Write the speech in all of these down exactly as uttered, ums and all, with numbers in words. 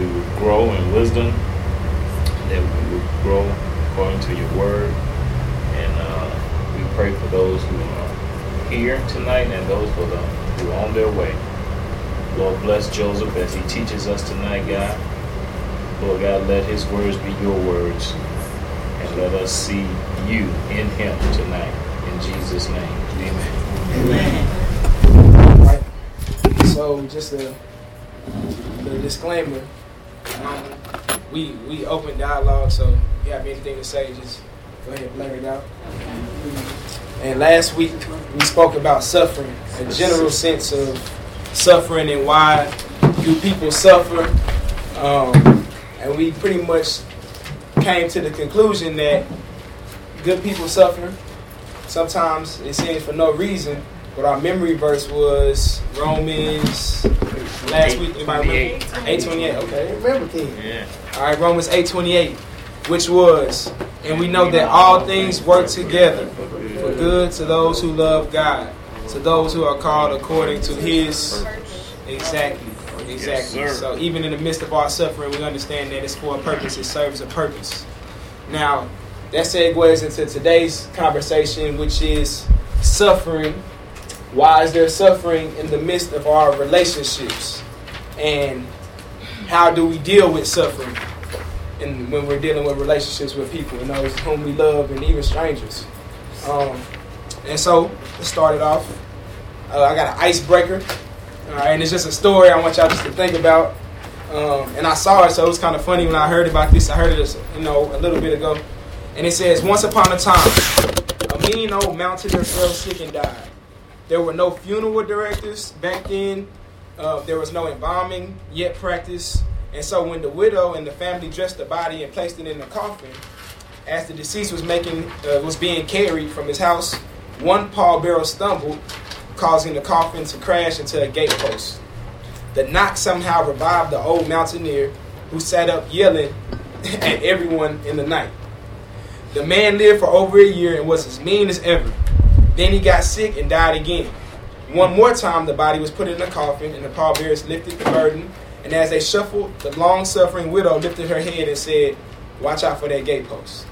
we would grow in wisdom, that we would grow according to your word. And uh, we pray for those who are here tonight and those who are, who are on their way. Lord, bless Joseph as he teaches us tonight, God. Lord God, let his words be your words. And let us see you in him tonight. In Jesus' name, amen. Amen. All right. So, just a, a disclaimer. Um, we we open dialogue, so if you have anything to say, just go ahead and blare it out. And last week, we spoke about suffering, a general sense of suffering and why do people suffer. Um, and we pretty much came to the conclusion that good people suffer. Sometimes it seems for no reason, but our memory verse was Romans last week. Anybody remember? eight twenty-eight. Okay, remember, King. Yeah. All right, Romans eight twenty-eight, which was, and we know that all things work together for good to those who love God, to those who are called according to His. Exactly. Exactly. Yes, so even in the midst of our suffering, we understand that it's for a purpose. It serves a purpose. Now, that segues into today's conversation, which is suffering. Why is there suffering in the midst of our relationships? And how do we deal with suffering in, when we're dealing with relationships with people and those whom we love and even strangers? Um, and so, let's start it off. Uh, I got an icebreaker. All right, and it's just a story I want y'all just to think about. Um, and I saw it, so it was kind of funny when I heard about this. I heard it, you know, a little bit ago. And it says, once upon a time, a mean old mountaineer fell sick and died. There were no funeral directors back then. Uh, there was no embalming yet practiced. And so when the widow and the family dressed the body and placed it in the coffin, as the deceased was making uh, was being carried from his house, one pallbearer stumbled, causing the coffin to crash into a gatepost. The knock somehow revived the old mountaineer, who sat up yelling at everyone in the night. The man lived for over a year and was as mean as ever. Then he got sick and died again. One more time, the body was put in the coffin, and the pallbearers lifted the burden. And as they shuffled, the long-suffering widow lifted her head and said, "Watch out for that gatepost."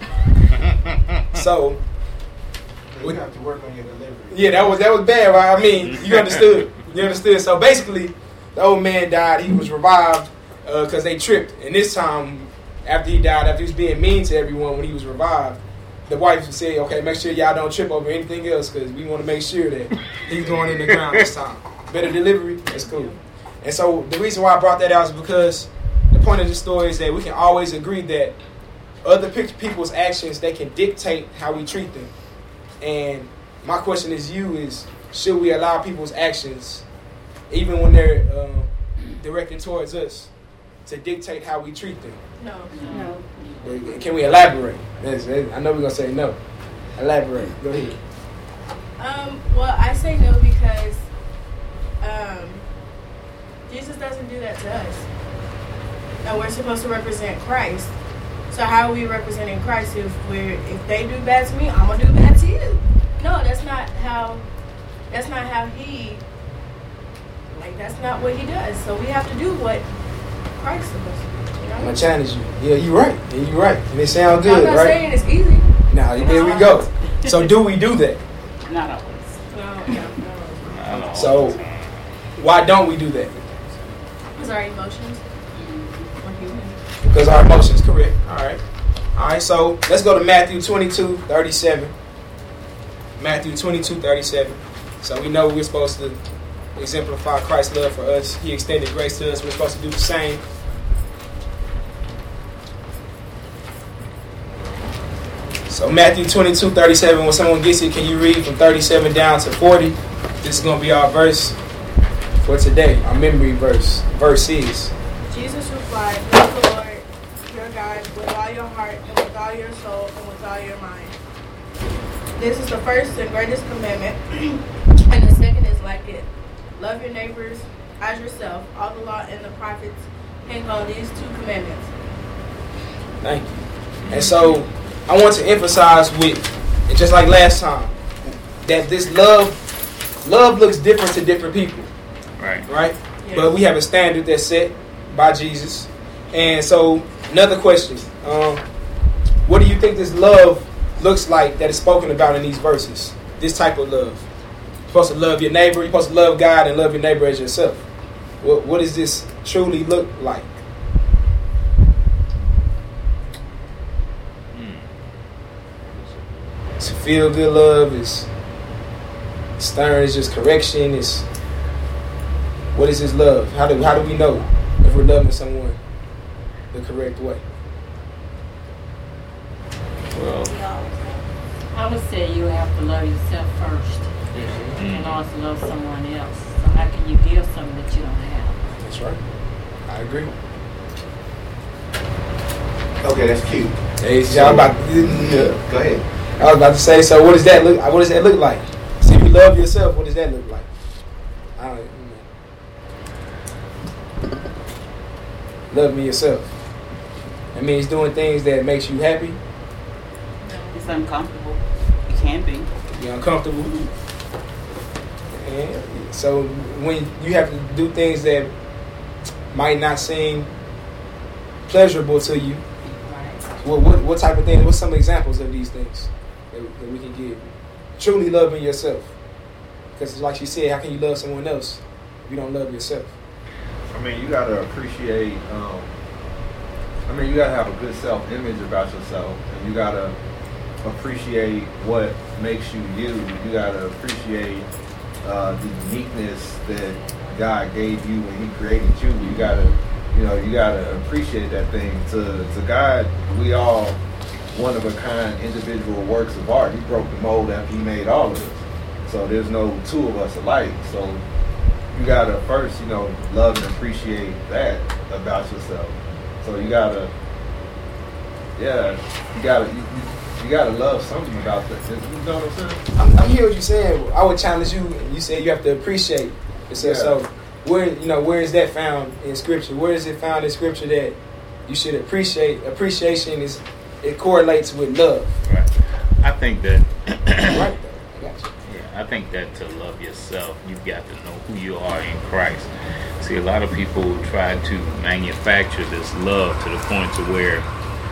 So, you have to work on your delivery. Yeah, that was that was bad, right? I mean, you understood. You understood. So basically, the old man died. He was revived because uh, they tripped. And this time, after he died, after he was being mean to everyone when he was revived, the wife would say, "Okay, make sure y'all don't trip over anything else because we want to make sure that he's going in the ground this time." Better delivery. That's cool. And so the reason why I brought that out is because the point of the story is that we can always agree that other people's actions, they can dictate how we treat them. And my question is you is, should we allow people's actions, even when they're um, directed towards us, to dictate how we treat them? No. No. Can we elaborate? That's, I know we're going to say no. Elaborate. Go ahead. Um, well, I say no because um, Jesus doesn't do that to us. And we're supposed to represent Christ. So how are we representing Christ if we're if they do bad to me, I'm gonna do bad to you? No, that's not how. That's not how he. Like that's not what he does. So we have to do what Christ is supposed to do. You know? I'm gonna challenge you. Yeah, you're right. Yeah, you're right. And it sounds good, right? I'm not right? saying it's easy. Now there we go. So do we do that? Not always. No, no, no. So why don't we do that? Because our emotions. Because our emotions, correct. All right. All right, so let's go to Matthew twenty-two thirty-seven. Matthew twenty-two thirty-seven. So we know we're supposed to exemplify Christ's love for us. He extended grace to us. We're supposed to do the same. So Matthew twenty-two thirty-seven, when someone gets it, can you read from thirty-seven down to forty? This is going to be our verse for today, our memory verse. Verse is. Jesus replied, "Love the Lord your God with all your heart and with all your soul and with all your mind. This is the first and greatest commandment, and the second is like it. Love your neighbors as yourself. All the law and the prophets hang on these two commandments." Thank you. And so I want to emphasize with, just like last time, that this love, love looks different to different people. Right. Right? Yes. But we have a standard that's set by Jesus. And so, another question. Um, what do you think this love looks like that is spoken about in these verses? This type of love. You're supposed to love your neighbor. You're supposed to love God and love your neighbor as yourself. What, what does this truly look like? It's feel good love. It's stern. It's just correction. It's what is this love? How do how do we know if we're loving someone the correct way? Well, I would say you have to love yourself first Mm-hmm. and also love someone else. So how can you give something that you don't have? That's right. I agree. Okay, that's cute. Hey, y'all about Yeah, go ahead. I was about to say. So, what does that look? What does that look like? See, if you love yourself, what does that look like? I don't you know. Love me yourself. That means doing things that makes you happy. It's uncomfortable. It can be. You're uncomfortable. And so when you have to do things that might not seem pleasurable to you, Right. what what, what type of things? What's some examples of these things that, that we can give? Truly loving yourself, because like she said, how can you love someone else if you don't love yourself? I mean, you gotta appreciate. Um, I mean, you gotta have a good self-image about yourself, and you gotta appreciate what makes you you. You gotta appreciate uh, the uniqueness that God gave you when He created you. You gotta, you know, you gotta appreciate that thing. To to God, we all one of a kind individual works of art. He broke the mold after He made all of us. So there's no two of us alike. So you gotta first, you know, love and appreciate that about yourself. So you gotta, yeah, you gotta, you, you, you gotta love something about that. You know what I'm saying? I'm, I'm hearing what you're saying. I would challenge you. You said you have to appreciate yourself. Yeah. So where you know where is that found in Scripture? Where is it found in Scripture that you should appreciate? Appreciation is it correlates with love. right. I think that. Right though. I got you. Yeah, I think that to love yourself, you've got to know who you are in Christ. See, a lot of people try to manufacture this love to the point to where,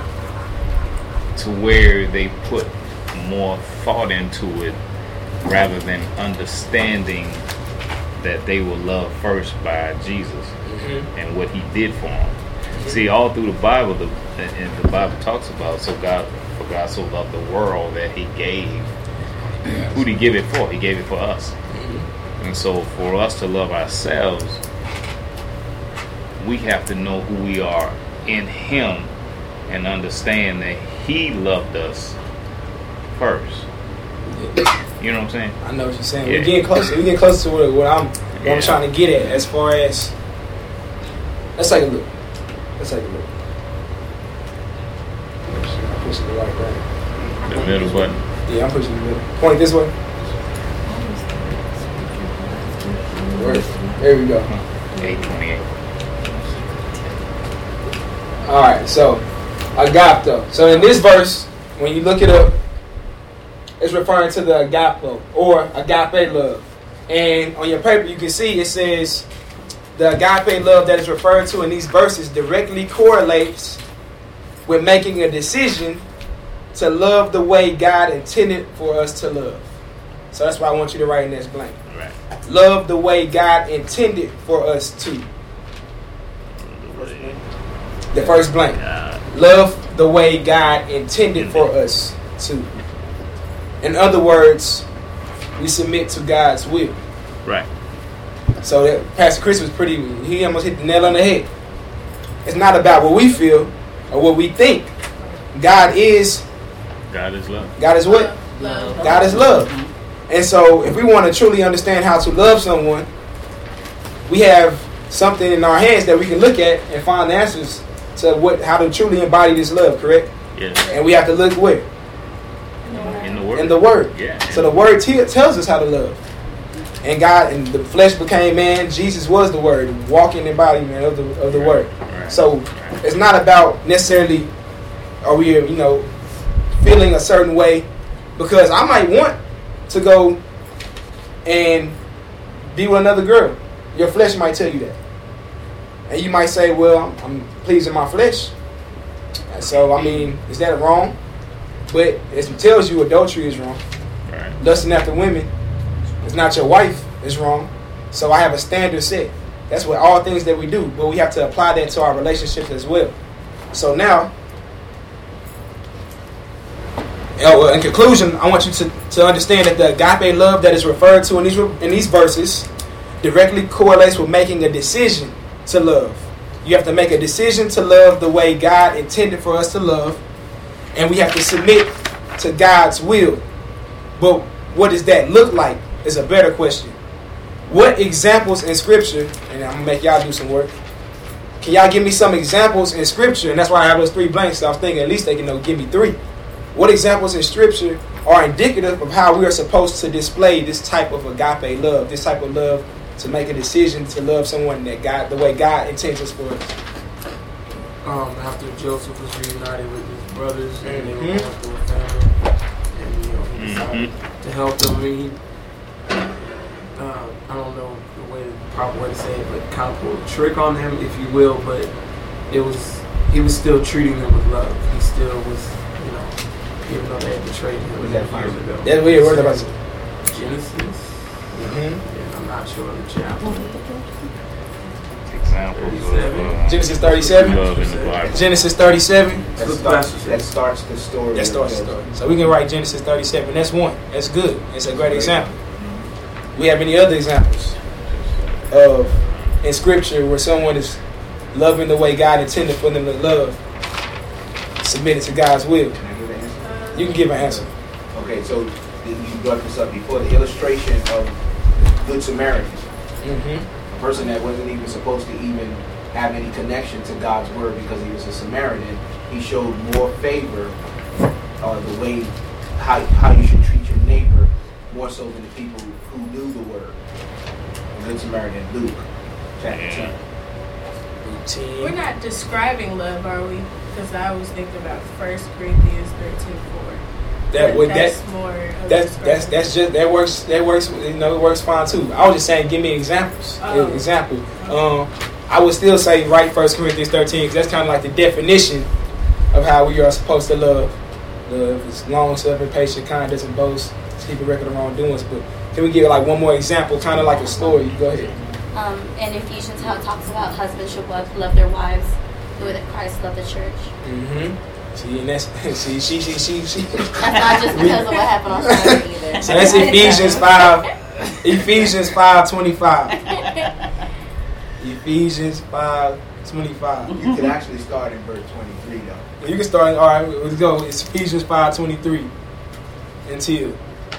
to where they put more thought into it rather than understanding that they were loved first by Jesus Mm-hmm. and what He did for them. See, all through the Bible, the and the Bible talks about so God, for God so loved the world that He gave. Who did He give it for? He gave it for us. And so for us to love ourselves, we have to know who we are in Him and understand that He loved us first. You know what I'm saying? I know what you're saying. Yeah. We're getting closer. We're getting closer to what, what I'm what Yeah. I'm trying to get at as far as let's take a look. Let's take a look. I'm pushing the right button. The middle button. Yeah, I'm pushing the middle. Point this way. Where? There we go. eight twenty-eight. All right, so agape. So in this verse, when you look it up, it's referring to the agape or agape love. And on your paper, you can see it says the agape love that is referred to in these verses directly correlates with making a decision to love the way God intended for us to love. So that's why I want you to write in this blank. Right. Love the way God intended for us to. The first blank. Uh, Love the way God intended for us to. In other words, we submit to God's will. right. So that Pastor Chris was pretty, he almost hit the nail on the head. It's not about what we feel or what we think. God is, God is love. God is what? Love. God is love. And so if we want to truly understand how to love someone, we have something in our hands that we can look at and find answers to what how to truly embody this love, correct? Yeah. And we have to look where? In the word. In the Word. Yeah. So the Word t- tells us how to love. And God, and the flesh became man. Jesus was the Word, walking embodiment of the of the Word. Right. So Right. it's not about necessarily are we, you know, feeling a certain way, because I might want to go and be with another girl. Your flesh might tell you that. And you might say, well, I'm, I'm pleasing my flesh. And so, I mean, is that wrong? But it tells you adultery is wrong. Right. Lusting after women is not your wife is wrong. So I have a standard set. That's what all things that we do. But we have to apply that to our relationships as well. So now, well, in conclusion, I want you to, to understand that the agape love that is referred to in these in these verses directly correlates with making a decision to love. You have to make a decision to love the way God intended for us to love, and we have to submit to God's will. But what does that look like is a better question. What examples in Scripture, and I'm going to make y'all do some work, can y'all give me some examples in Scripture? And that's why I have those three blanks, so I was thinking at least they can you know, give me three. What examples in Scripture are indicative of how we are supposed to display this type of agape love, this type of love to make a decision to love someone that God, the way God intends us for us? Um, after Joseph was reunited with his brothers and they were Mhm. going through a famine, and you know, he decided to help them. I mean, uh, I don't know the way, the proper way to say it, but kind of pulled a trick on them, if you will. But it was he was still treating them with love. He still was, you know, even though they had betrayed him Was that years fine? ago. That's weird. What about it? Genesis. Mm-hmm. Yeah, I'm not sure of the chapter. Examples of uh, Genesis thirty-seven. love in the Bible. Genesis thirty-seven. That Look starts, past that starts the story. That of starts the Joseph. story. So we can write Genesis thirty-seven. That's one. That's good. It's a great example. We have any other examples of in Scripture where someone is loving the way God intended for them to love, submitted to God's will? Can I give an answer? You can give an answer. Okay, so the- you brought this up before. The illustration of the Good Samaritan, Mm-hmm. a person that wasn't even supposed to even have any connection to God's word because he was a Samaritan. He showed more favor, uh, the way how how you should treat your neighbor, more so than the people who knew the word. The Good Samaritan, Luke, chapter Yeah. two. We're not describing love, are we? Because I was thinking about First Corinthians thirteen four. That would that that's more. Of that's that's describing. that's just that works that works you know it works fine too. I was just saying give me examples. Oh. Example. Um I would still say write First Corinthians thirteen because that's kind of like the definition of how we are supposed to love. Love is long suffering, patient, kind, doesn't boast, keep a record of wrongdoings. But can we give like one more example, kind of like a story? Go ahead. Um, in Ephesians, how it talks about husbands should love, love their wives the way that Christ loved the church. Mm-hmm. See, and that's see, she, she, she, she. That's not just because of what happened on Saturday either. So that's Ephesians five. Ephesians five twenty five. Ephesians five twenty five. You could actually start in verse twenty-three though. You can start. All right, let's go. It's Ephesians five twenty three until.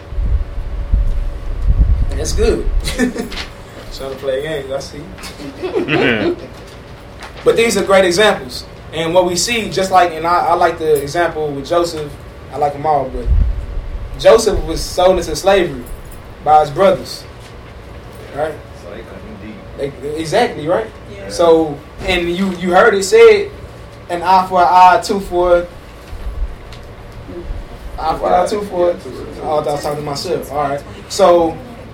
That's good. Trying to play games, I see. But these are great examples. And what we see, just like, and I, I like the example with Joseph, I like them all, but Joseph was sold into slavery by his brothers. Right? So they couldn't deep. Like, exactly, right? Yeah. So, and you, you heard it said, an eye for an eye, two for eye for an eye, two for Yeah, two for two. Oh, I thought I was talking to myself. All right. So,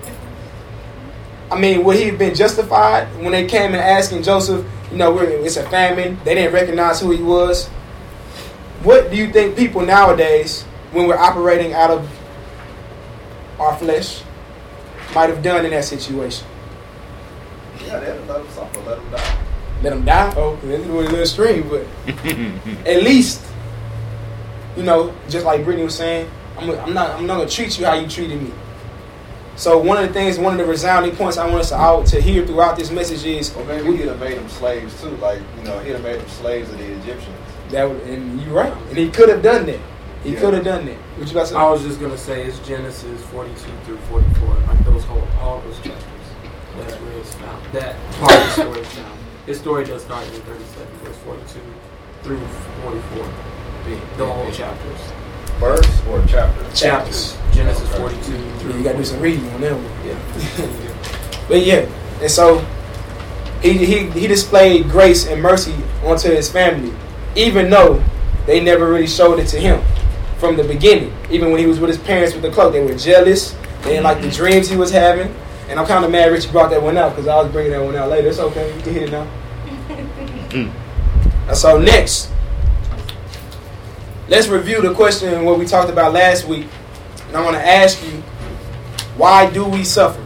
I mean, would he have been justified when they came and asking Joseph, you know, we're, it's a famine, they didn't recognize who he was? What do you think people nowadays, when we're operating out of our flesh, might have done in that situation? Yeah, they let them suffer, let them die. Let them die? Oh, that's a little extreme, but at least, you know, just like Brittany was saying, I'm, I'm not I'm not going to treat you how you treated me. So one of the things, one of the resounding points I want us to, out, to hear throughout this message is, Well, maybe he'd have made them slaves too. Like, you know, he'd have made them slaves of the Egyptians. that, would- and you're right, and he could have done that. He Yeah. could have done that. What you about to say? I was just gonna say it's Genesis forty-two through forty-four, like those whole all those chapters. That's where it's found. That part of the story is found. His story does start in thirty-seven, verse forty-two through forty-four. The whole chapters. Verse or chapter? Chapters. Genesis Okay. forty-two through. You got to do some reading on that one. Yeah. But yeah, and so he, he he displayed grace and mercy onto his family, even though they never really showed it to him from the beginning. Even when he was with his parents with the cloak, they were jealous. They didn't like the dreams he was having. And I'm kind of mad Richie brought that one out because I was bringing that one out later. It's okay. You can hit it now. So next, let's review the question what we talked about last week. And I want to ask you, why do we suffer?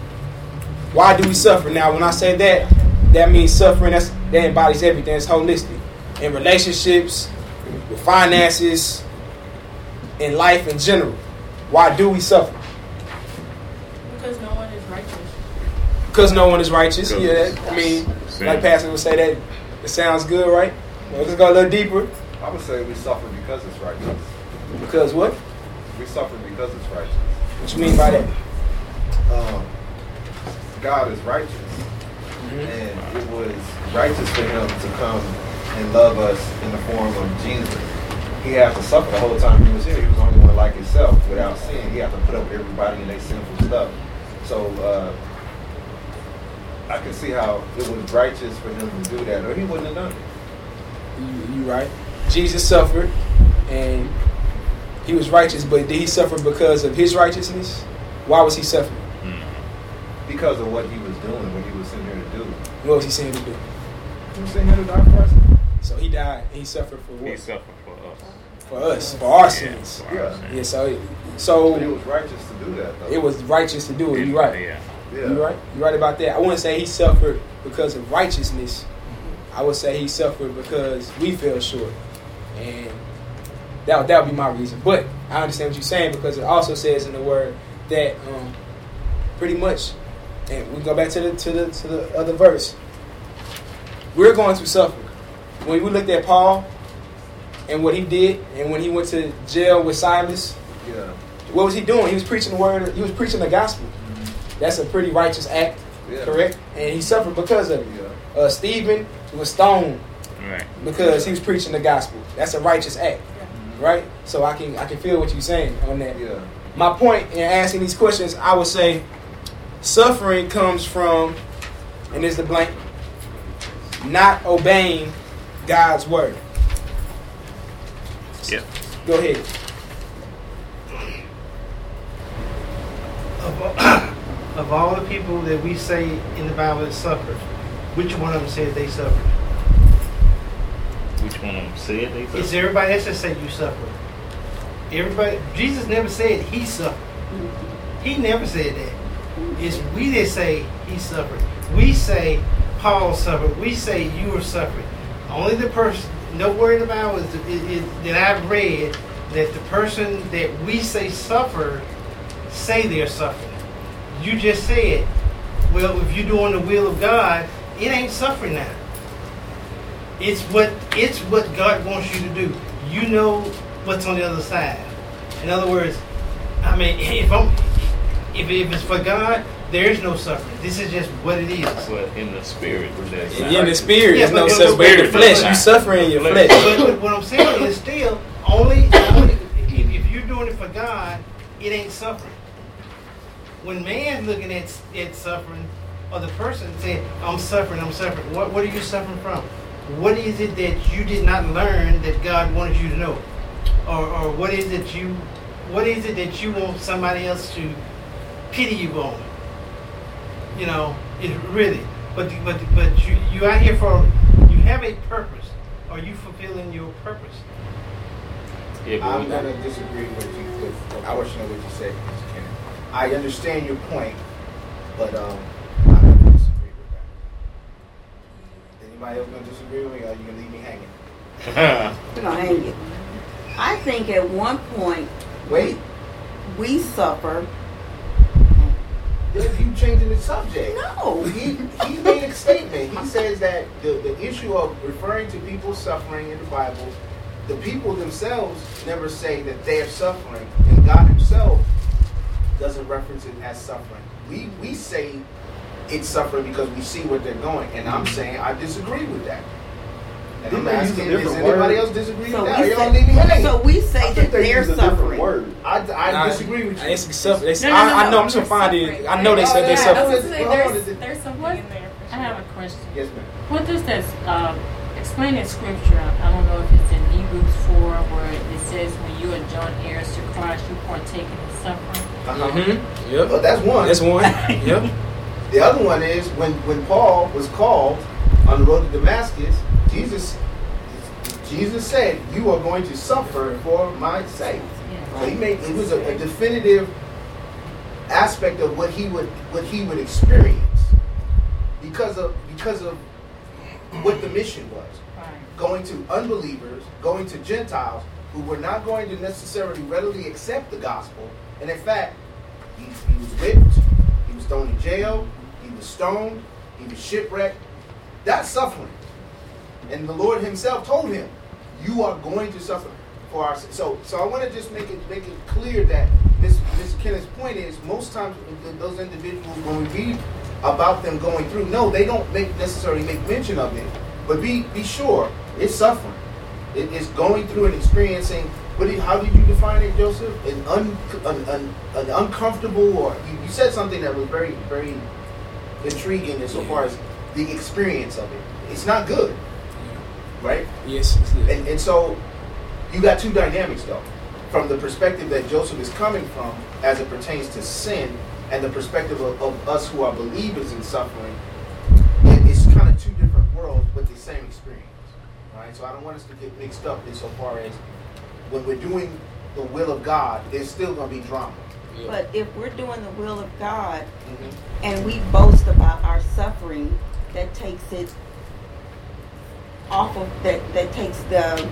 Why do we suffer? Now, when I say that, that means suffering. That's, that embodies everything. It's holistic. In relationships, with finances, in life in general. Why do we suffer? Because no one is righteous. Because no one is righteous. Yeah, I mean, Sin. like Pastor would say that. It sounds good, right? Well, let's go a little deeper. I would say we suffer because it's righteous. Because what? We suffer because it's righteous. What you mean by that? Um, God is righteous. Mm-hmm. And it was righteous for him to come and love us in the form of Jesus. He had to suffer the whole time he was here. He was the only one like himself without sin. He had to put up with everybody and their sinful stuff. So uh, I can see how it was righteous for him to do that, or he wouldn't have done it. You, you right. Jesus suffered, and he was righteous, but did he suffer because of his righteousness? Why was he suffering? Because of what he was doing, what he was sent here to do. What was he saying to do? He was sent here to die for us. So he died, and he suffered for what? He suffered for us. For us, for our Yeah, sins. for our Yeah. sins. Yeah, so, so But it was righteous to do that, though. it was righteous to do it. You right. Yeah. Yeah. You right. You right about that. I wouldn't say he suffered because of righteousness. I would say he suffered because we fell short, and that that would be my reason. But I understand what you're saying, because it also says in the word that um, pretty much, and we go back to the to the to the other verse. We're going to suffer. When we looked at Paul and what he did, and when he went to jail with Silas, Yeah. what was he doing? He was preaching the word. He was preaching the gospel. That's a pretty righteous act, Yeah. correct? And he suffered because of it. Yeah. Uh, Stephen was stoned Right. because he was preaching the gospel. That's a righteous act, right? So I can I can feel what you're saying on that. Yeah. My point in asking these questions, I would say, suffering comes from, and there's the blank, not obeying God's word. Yep. Go ahead. Of all, of all the people that we say in the Bible that suffered, which one of them said they suffered? Which one of them said they It's suffered? everybody else that say you suffered. Everybody, Jesus never said he suffered. He never said that. It's we that say he suffered. We say Paul suffered. We say you were suffering. Only the person, nowhere in the Bible is, is, is, that I've read that the person that we say suffered say they're suffering. You just said, well, if you're doing the will of God, it ain't suffering now. It's what it's what God wants you to do. You know what's on the other side. In other words, I mean, if I'm if, if it's for God, there is no suffering. This is just what it is. But in the spirit, there's In the spirit, Yeah, there's no but- suffering. but- In the but- flesh, but- you suffer in your Flesh. flesh. But, but what I'm saying is still only, only if, if you're doing it for God, it ain't suffering. When man's looking at at suffering, or the person saying, "I'm suffering, I'm suffering," what what are you suffering from? What is it that you did not learn that God wanted you to know, or or what is it you what is it that you want somebody else to pity you on? You know, it really. But but but you you out here for you have a purpose. Are you fulfilling your purpose? Yeah, but I'm we- going to disagree with you with a portion of what you said, Mister Kennedy. I understand your point, but um, I'm going to disagree with that. Anybody else going to disagree with me, or are you going to leave me hanging? We're gonna hang you. I think at one point Wait, we suffer. if you changing the subject. No. He, he made a statement. He says that the, the issue of referring to people suffering in the Bible, the people themselves never say that they are suffering, and God himself doesn't reference it as suffering. We we say it's suffering because we see what they're going, and I'm saying I disagree with that. And I'm Didn't they use a asking, does different anybody word? else disagree So with that? we Or y'all say, leave me hanging? so we say I that think they they're use a different suffering. word. I, I Nah, disagree with you. It's suffer- it's- No, no, no, I, I know. no. I'm just gonna find it. Suffering. I know they said they Yeah, suffer. I I was was gonna say say, hold on, there's, is it- there's something What? in there. For I have sure. a question. Yes, ma'am. What does that um, explain in scripture? I don't know if it's in Hebrews four where it says when you are joint heirs to Christ, you partake in the suffering. Uh-huh. Mm-hmm. Yep. Well, that's one. That's one. Yep. The other one is when, when Paul was called on the road to Damascus, Jesus, Jesus said, "You are going to suffer for my sake." So he made it was a, a definitive aspect of what he would what he would experience because of because of what the mission was. Going to unbelievers, going to Gentiles who were not going to necessarily readily accept the gospel. And in fact, he, he was whipped, he was thrown in jail, he was stoned, he was shipwrecked. That's suffering. And the Lord himself told him, you are going to suffer for our sins. So, so I want to just make it make it clear that Miz Miz Kenneth's point is most times those individuals, when we read about them going through, no, they don't make necessarily make mention of it. But be be sure, it's suffering. It, it's going through and experiencing. What did, how did you define it, Joseph? An, un, an, an, an uncomfortable, or you, you said something that was very, very intriguing insofar as the experience of it. It's not good, right? Yes. It's good. And, and so you got two dynamics, though. From the perspective that Joseph is coming from as it pertains to sin, and the perspective of, of us who are believers in suffering, it, it's kind of two different worlds, but the same experience. Right? So I don't want us to get mixed up insofar as when we're doing the will of God, there's still going to be drama. Yeah. But if we're doing the will of God, mm-hmm. and we boast about our suffering, that takes it off of that. That takes the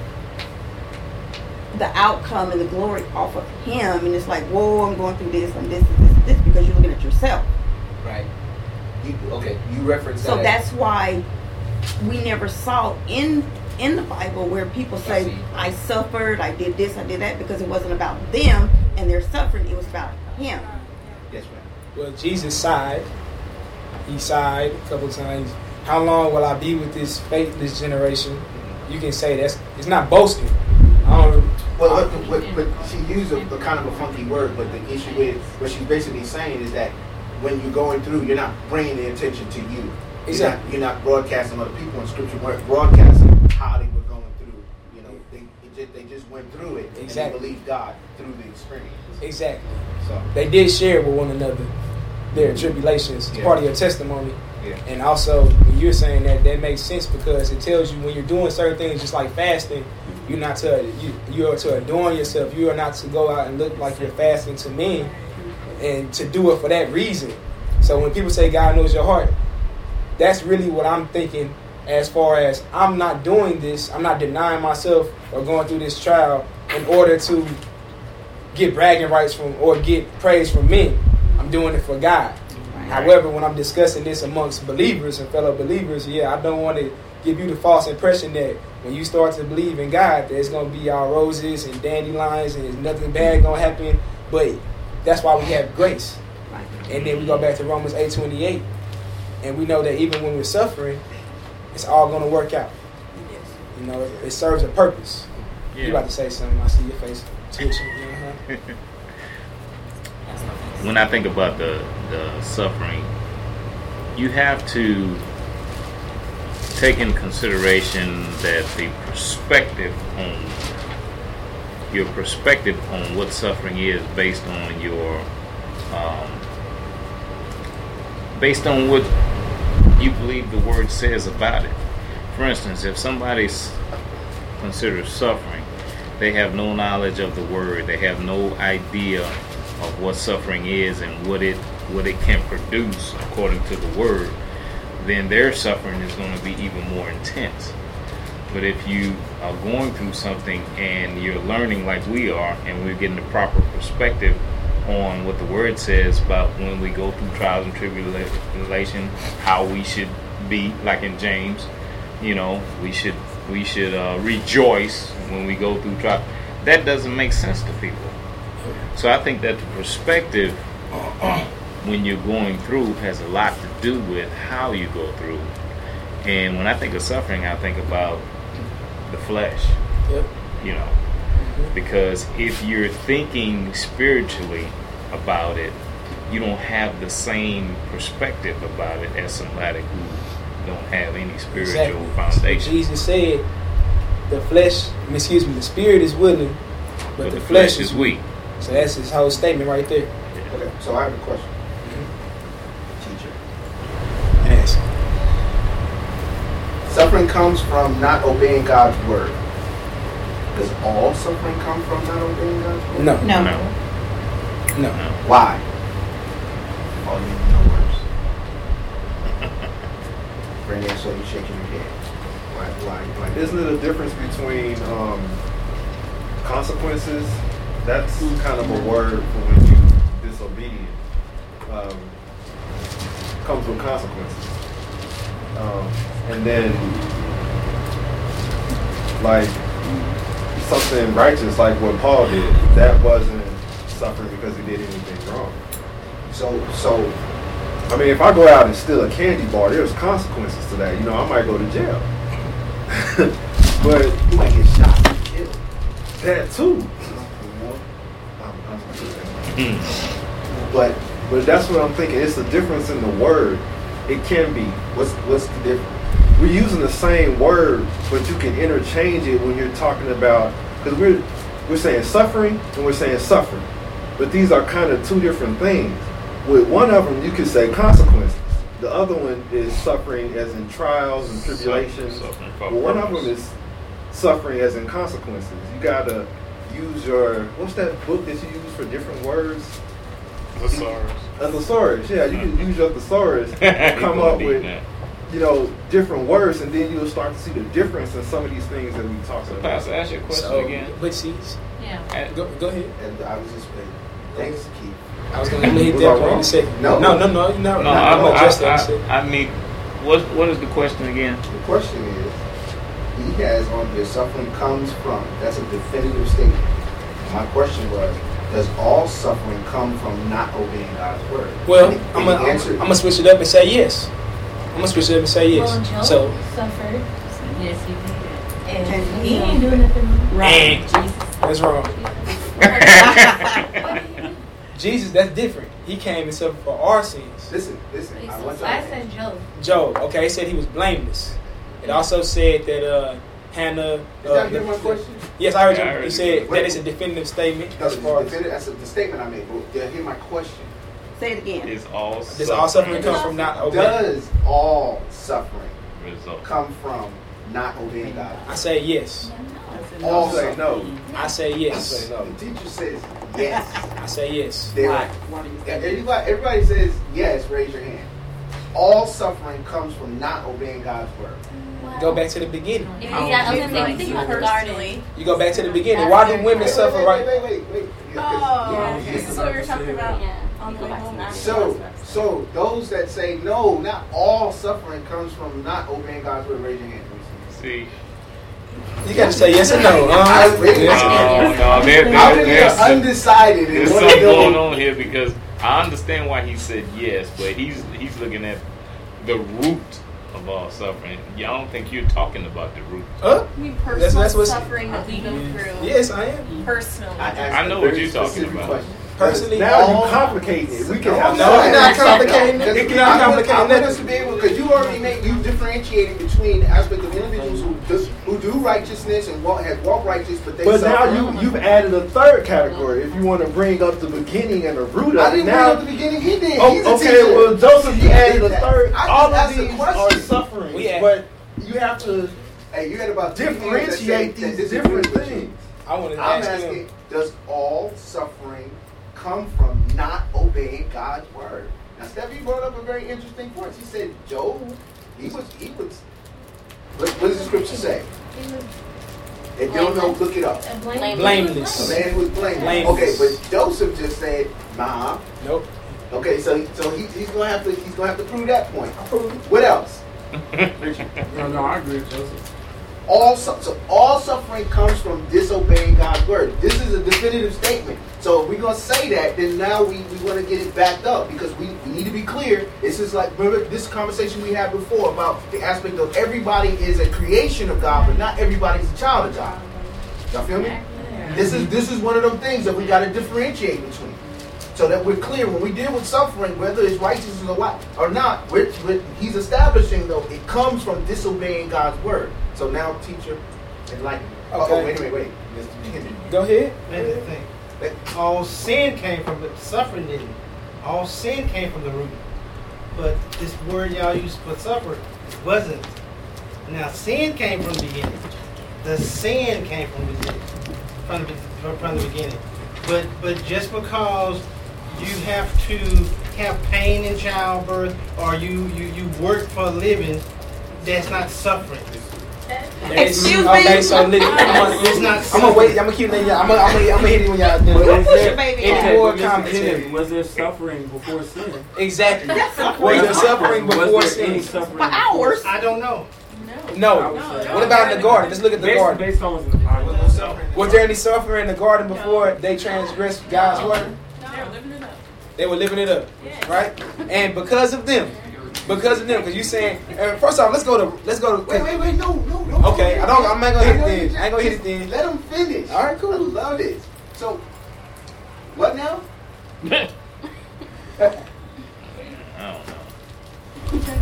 the outcome and the glory off of Him, and it's like, whoa, I'm going through this and this and this and this because you're looking at yourself. Right. You, okay. You referenced that. So that's why we never saw in in the Bible where people say, I suffered, I did this, I did that, because it wasn't about them and their suffering, it was about Him. Yes, ma'am. Well, Jesus sighed. He sighed a couple times. How long will I be with this faithless generation? You can say that's, it's not boasting. I don't know. Well, what, what, but she used a, a kind of a funky word, but the issue is, what she's basically saying is that when you're going through, you're not bringing the attention to you. Exactly. You're not, you're not broadcasting other people in Scripture. We're broadcasting how they were going through. You know, they it just, they just went through it exactly. and they believed God through the experience. Exactly. So they did share with one another their tribulations. It's yeah. part of your testimony. Yeah. And also, when you're saying that, that makes sense because it tells you when you're doing certain things, just like fasting, you're not to you you are to adorn yourself. You are not to go out and look like you're fasting to men, and to do it for that reason. So when people say God knows your heart, that's really what I'm thinking as far as I'm not doing this, I'm not denying myself or going through this trial in order to get bragging rights from or get praise from men. I'm doing it for God. Right. However, when I'm discussing this amongst believers and fellow believers, yeah, I don't want to give you the false impression that when you start to believe in God, that it's going to be all roses and dandelions and there's nothing bad going to happen. But that's why we have grace. Right. And then we go back to Romans eight twenty-eight. And we know that even when we're suffering, it's all going to work out. Yes. You know, it, it serves a purpose. Yeah. You about to say something? I see your face twitching. Uh-huh. When I think about the, the suffering, you have to take in consideration that the perspective on your perspective on what suffering is based on your um, based on what you believe the word says about it. For instance, if somebody considers suffering, they have no knowledge of the word, they have no idea of what suffering is and what it what it can produce according to the word, then their suffering is going to be even more intense. But if you are going through something and you're learning like we are, and we're getting the proper perspective on what the word says about when we go through trials and tribulation, how we should be, like in James, you know, we should we should uh, rejoice when we go through trials. That doesn't make sense to people. So I think that the perspective when you're going through has a lot to do with how you go through. And when I think of suffering, I think about the flesh. Yep. You know, because if you're thinking spiritually about it, you don't have the same perspective about it as somebody who don't have any spiritual exactly. foundation. Jesus said, "The flesh, excuse me, the spirit is willing, but, but the, the flesh, flesh is weak." weak. So that's his whole statement right there. Yeah. Okay, so I have a question. Mm-hmm. Teacher. Yes. suffering comes from not obeying God's word, does all suffering come from not obeying God's word? No. No. No. No. Why? All you know words. Brandon, so you shaking your head. Why? Why? Why? Isn't it a difference between um, consequences? That's kind of a word for when you disobedient. Um, comes with consequences. Um, and then, like, something righteous, like what Paul did, that wasn't suffering because he did anything wrong. So, so I mean, if I go out and steal a candy bar, there's consequences to that. You know, I might go to jail. But you might get shot and killed. that too. You know? But But that's what I'm thinking. It's the difference in the word. It can be. what's what's the difference? We're using the same word, but you can interchange it when you're talking about, because we're we're saying suffering and we're saying suffering, but these are kind of two different things. With one of them, you could say consequences. The other one is suffering, as in trials and tribulations. Suffering for Well, one of purpose. them is suffering, as in consequences. You gotta use your, what's that book that you use for different words? Thesaurus. A thesaurus. Yeah, you can use your thesaurus and come up with, That. you know, different words, and then you'll start to see the difference in some of these things that we talk So, about. Pastor, ask your question So, again. but see, Yeah. Uh, go, go ahead. And I was just saying, thanks, Keith. I was going to hit Was that I point in wrong? a second. No. no, no, no, you're not. No, No, I, I'm going to address that in a I, second. I, I need. What What is the question again? The question is, he has on here suffering comes from. That's a definitive statement. My question was, does all suffering come from not obeying God's word? Well, And he- I'm and he going answered- to switch it up and say yes. I'm going to switch it up and say yes. Well, Job So, suffered, Yes, he did. and And he ain't doing nothing wrong. Right. Jesus. that's wrong. Jesus, that's different. He came and suffered for our sins. Listen, listen. I want y'all I to said Job. Job, okay, it said he was blameless. It also said that uh, Hannah. Did y'all Uh, hear my question? yes, I heard Yeah, I you. heard You you. said Wait. that is a definitive statement No, as far as. that's a, the statement I made. But did y'all hear my question? Say it again. Is all Does all suffering come from not obeying? Does all suffering result? come from not obeying God? I say yes. All I'll say suffering. no. I say I yes. say no. The teacher says yes. I say yes. There- Why? Why do you Yeah, say Everybody, everybody says yes. Raise your hand. All suffering comes from not obeying God's word. Go back to the beginning. If you got Okay, open so things you in the personally- garden. You go back to the beginning. Why do women Wait, suffer wait, right? Wait, wait, wait, wait. Oh, Yeah. this is what we were talking about. Yeah. On the Go way back to home. nine. So, so those that say no, not all suffering comes from not obeying God's word. Raise your hand. See, You got to say yes or no. I- Uh, wait, yes. no, no, there, there, I'm there's, undecided. in there's what something I'm doing. going on here because I understand why he said yes, but he's he's looking at the root of all suffering. Yeah, I don't think you're talking about the root. Huh? I mean, That's- personal that's what's- suffering that we go through. Yes, I am. Personally. I, asked I know a what very you're talking specific about. question. Personally, Now all- you're complicating it. We can No, have No, we're not complicating it. Because It cannot I want- complicate I want nothing. us to be able, because you already made, you differentiated between the aspect of individuals who do, who do righteousness and walk, have walk righteous, but they But suffer. now you you've added a third category. If you want to bring up the beginning and the root of I it, didn't now. bring up the beginning. He did. Oh, He's a okay, teacher. well, Joseph, you He added did a that. third. I just All of asked a these question. are suffering, We add- but you have to Hey, you had about three hands that say differentiate that these disagree different with you. things. I want to I'm ask asking, him. does all suffering come from not obeying God's word? Now, Stephanie brought up a very interesting point. She said, Job, he was, he was, what, what does the scripture say? If you don't know, look it up. A Blameless. man who was blameless. Blameless. Okay, but Joseph just said, nah. Nope. Okay, so so he, he's gonna have to he's gonna have to prove that point. What else? No, no, I agree with Joseph. All su- so all suffering comes from disobeying God's word. This is a definitive statement. So if we're gonna say that, then now we, we want to get it backed up because we, we need to be clear. This is like, remember this conversation we had before about the aspect of everybody is a creation of God, but not everybody's a child of God. Y'all feel me? This is this is one of them things that we got to differentiate between, so that we're clear when we deal with suffering, whether it's righteous or what or not. We're, we're, he's establishing though it comes from disobeying God's word. So now, teacher, enlighten me. Okay. Oh, wait, wait, wait. Mister Kennedy. Go ahead. That's the thing. All sin came from the suffering, didn't it? All sin came from the root. But this word y'all use for suffer wasn't Now, sin came from the beginning. The sin came from the beginning. From the, from, from the beginning. But but just because you have to have pain in childbirth or you, you, you work for a living, that's not suffering. Excuse me? Okay, so listen, I'm It's not gonna suffering. wait. I'm gonna keep letting y'all. I'm gonna, I'm gonna, I'm gonna hit it when y'all do Don't it. push your baby Any out. more But listen, commentary? was there suffering before sin? Exactly. That's suffering. Was there suffering before Was there any sin? suffering For hours. I don't know. No. No. What about in the garden? Let's look at the Based, garden. based on what's in the Bible. Was there any suffering in the garden before they transgressed God's word? They were living it up. They were living it up, Yes. right? And because of them, because of them, because you saying, uh, first off, let's go to, let's go to. Wait, wait, wait, no, no, no. Okay, I don't. I'm not gonna hit it then. I ain't gonna hit it then. Let him finish. All right, cool. I love this. So, what now? I don't know.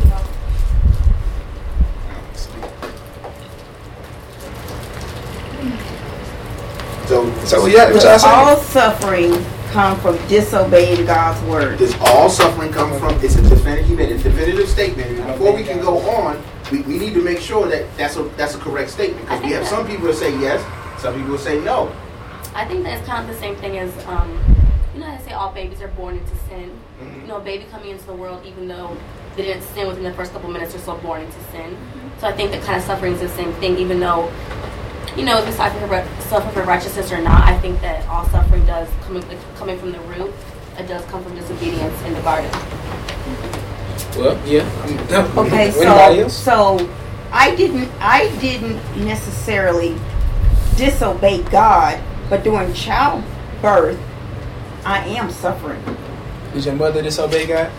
So, So yeah, what y'all saying? All suffering come from disobeying God's word. does all suffering come from? It's a definitive. He made a definitive statement. And before we can go on, we, we need to make sure that that's a that's a correct statement because we have some people that say yes, some people will say no. I think that it's kind of the same thing as, um, you know how they say all babies are born into sin? Mhm. You know, a baby coming into the world, even though they didn't sin within the first couple minutes, they're still born into sin. So I think that kind of suffering is the same thing, even though, you know, if you suffer for, suffer for righteousness or not, I think that all suffering does, coming, coming from the root, it does come from disobedience in the garden. Well, yeah. Okay, Anybody so else? so I didn't I didn't necessarily disobey God, but during childbirth, I am suffering. Did your mother disobey God?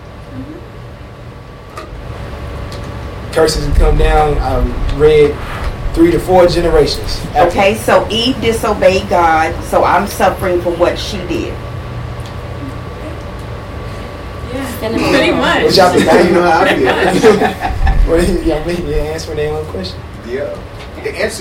Curses come down. I read three to four generations. after. Okay, so Eve disobeyed God, so I'm suffering for what she did. Yeah. Sin in the Pretty world. much. What y'all think? Now you know how I feel. What are y'all making your answer their own question? Yeah. The answer.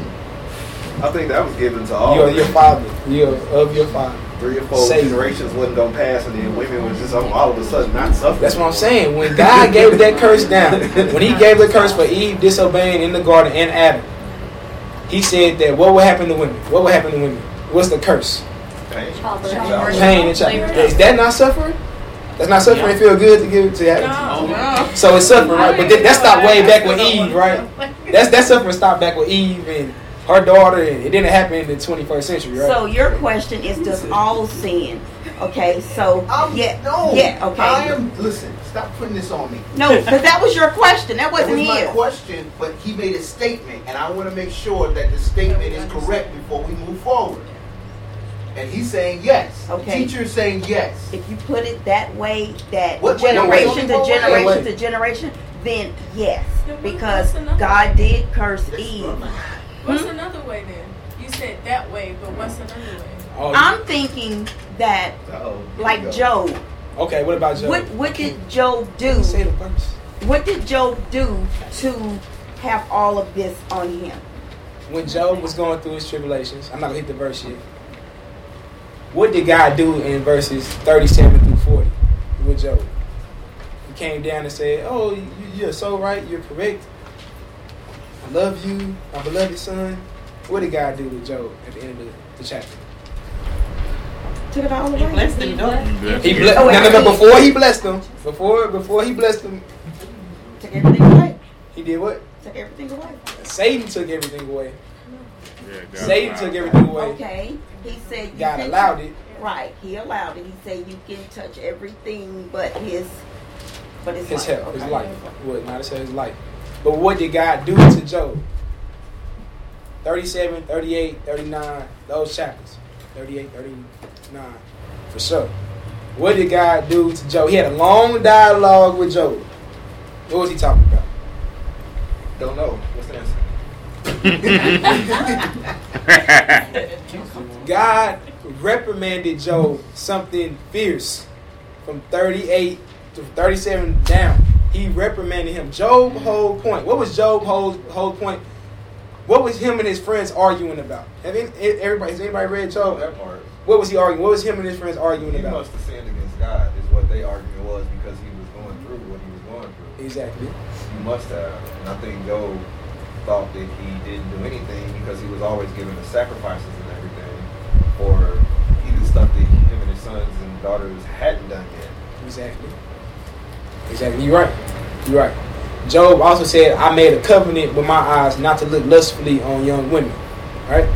I think that was given to all. You're your father. You're of your father. Three or four Satan. generations wasn't gonna pass, and then women was just all of a sudden not suffering. That's what I'm saying. When God gave that curse down, when He gave the curse for Eve disobeying in the garden and Adam, He said that what will happen to women? What will happen to women? What's the curse? Pain. Childbirth. Childbirth. Pain and child. Is that not suffering? That's not suffering. It feel good to give it to happen. No. So it's suffering, right? But that, that stopped way back with Eve, right? That's that suffering stopped back with Eve and her daughter, and it didn't happen in the twenty-first century, right? So your question is, does all sin? Okay, so I'm, yeah, no. yeah, okay. I am. Listen. Stop putting this on me. No, because that was your question. That That wasn't was my his. question, but he made a statement, and I want to make sure that the statement is correct before we move forward. And he's saying yes. Okay. The teacher is saying yes. If you put it that way, that What way? generation What to way? generation What way? to generation, then yes, Yeah, but because what's another God way? did curse This is Eve. what I'm- What's Hmm? another way then? You said that way, but what's another way? Oh, I'm thinking that, Uh-oh, here we like go. Job, okay, what about Job? what what did Job do? Say the verse. What did Job do to have all of this on him? When Job was going through his tribulations, I'm not gonna hit the verse yet. What did God do in verses thirty-seven through forty with Job? He came down and said, "Oh, you, you're so right. You're correct. I love you, my beloved son." What did God do with Job at the end of the, the chapter? Took it all away. He blessed. Oh, No, no, no. wait. Before he blessed him, before before he blessed him, Took everything away. he did what? Took everything away. Satan took everything away. Yeah, God Satan allowed took that. everything away. Okay. He said you God can allowed it. Right. He allowed it. He said you can touch everything but his but his, His life. health, his Okay. life. What? Not to say his life. But what did God do to Job? thirty-seven, thirty-eight, thirty-nine, those chapters. thirty-eight, thirty-nine, for sure. What did God do to Job? He had a long dialogue with Job. What was he talking about? Don't know. What's the answer? God reprimanded Job something fierce from thirty-eight to thirty-seven down. He reprimanded him. Job whole point. What was Job whole whole point? What was him and his friends arguing about? Have any, everybody has anybody read Job? That part. What was he arguing? What was him and his friends arguing He about? must have sinned against God, is what they argument was, because he was going through what he was going through. Exactly. You must have. And I think Job thought that he didn't do anything because he was always giving the sacrifices and everything for even stuff that him and his sons and daughters hadn't done yet. Exactly. Exactly. You're right. You're right. Job also said, I made a covenant with my eyes not to look lustfully on young women. Right?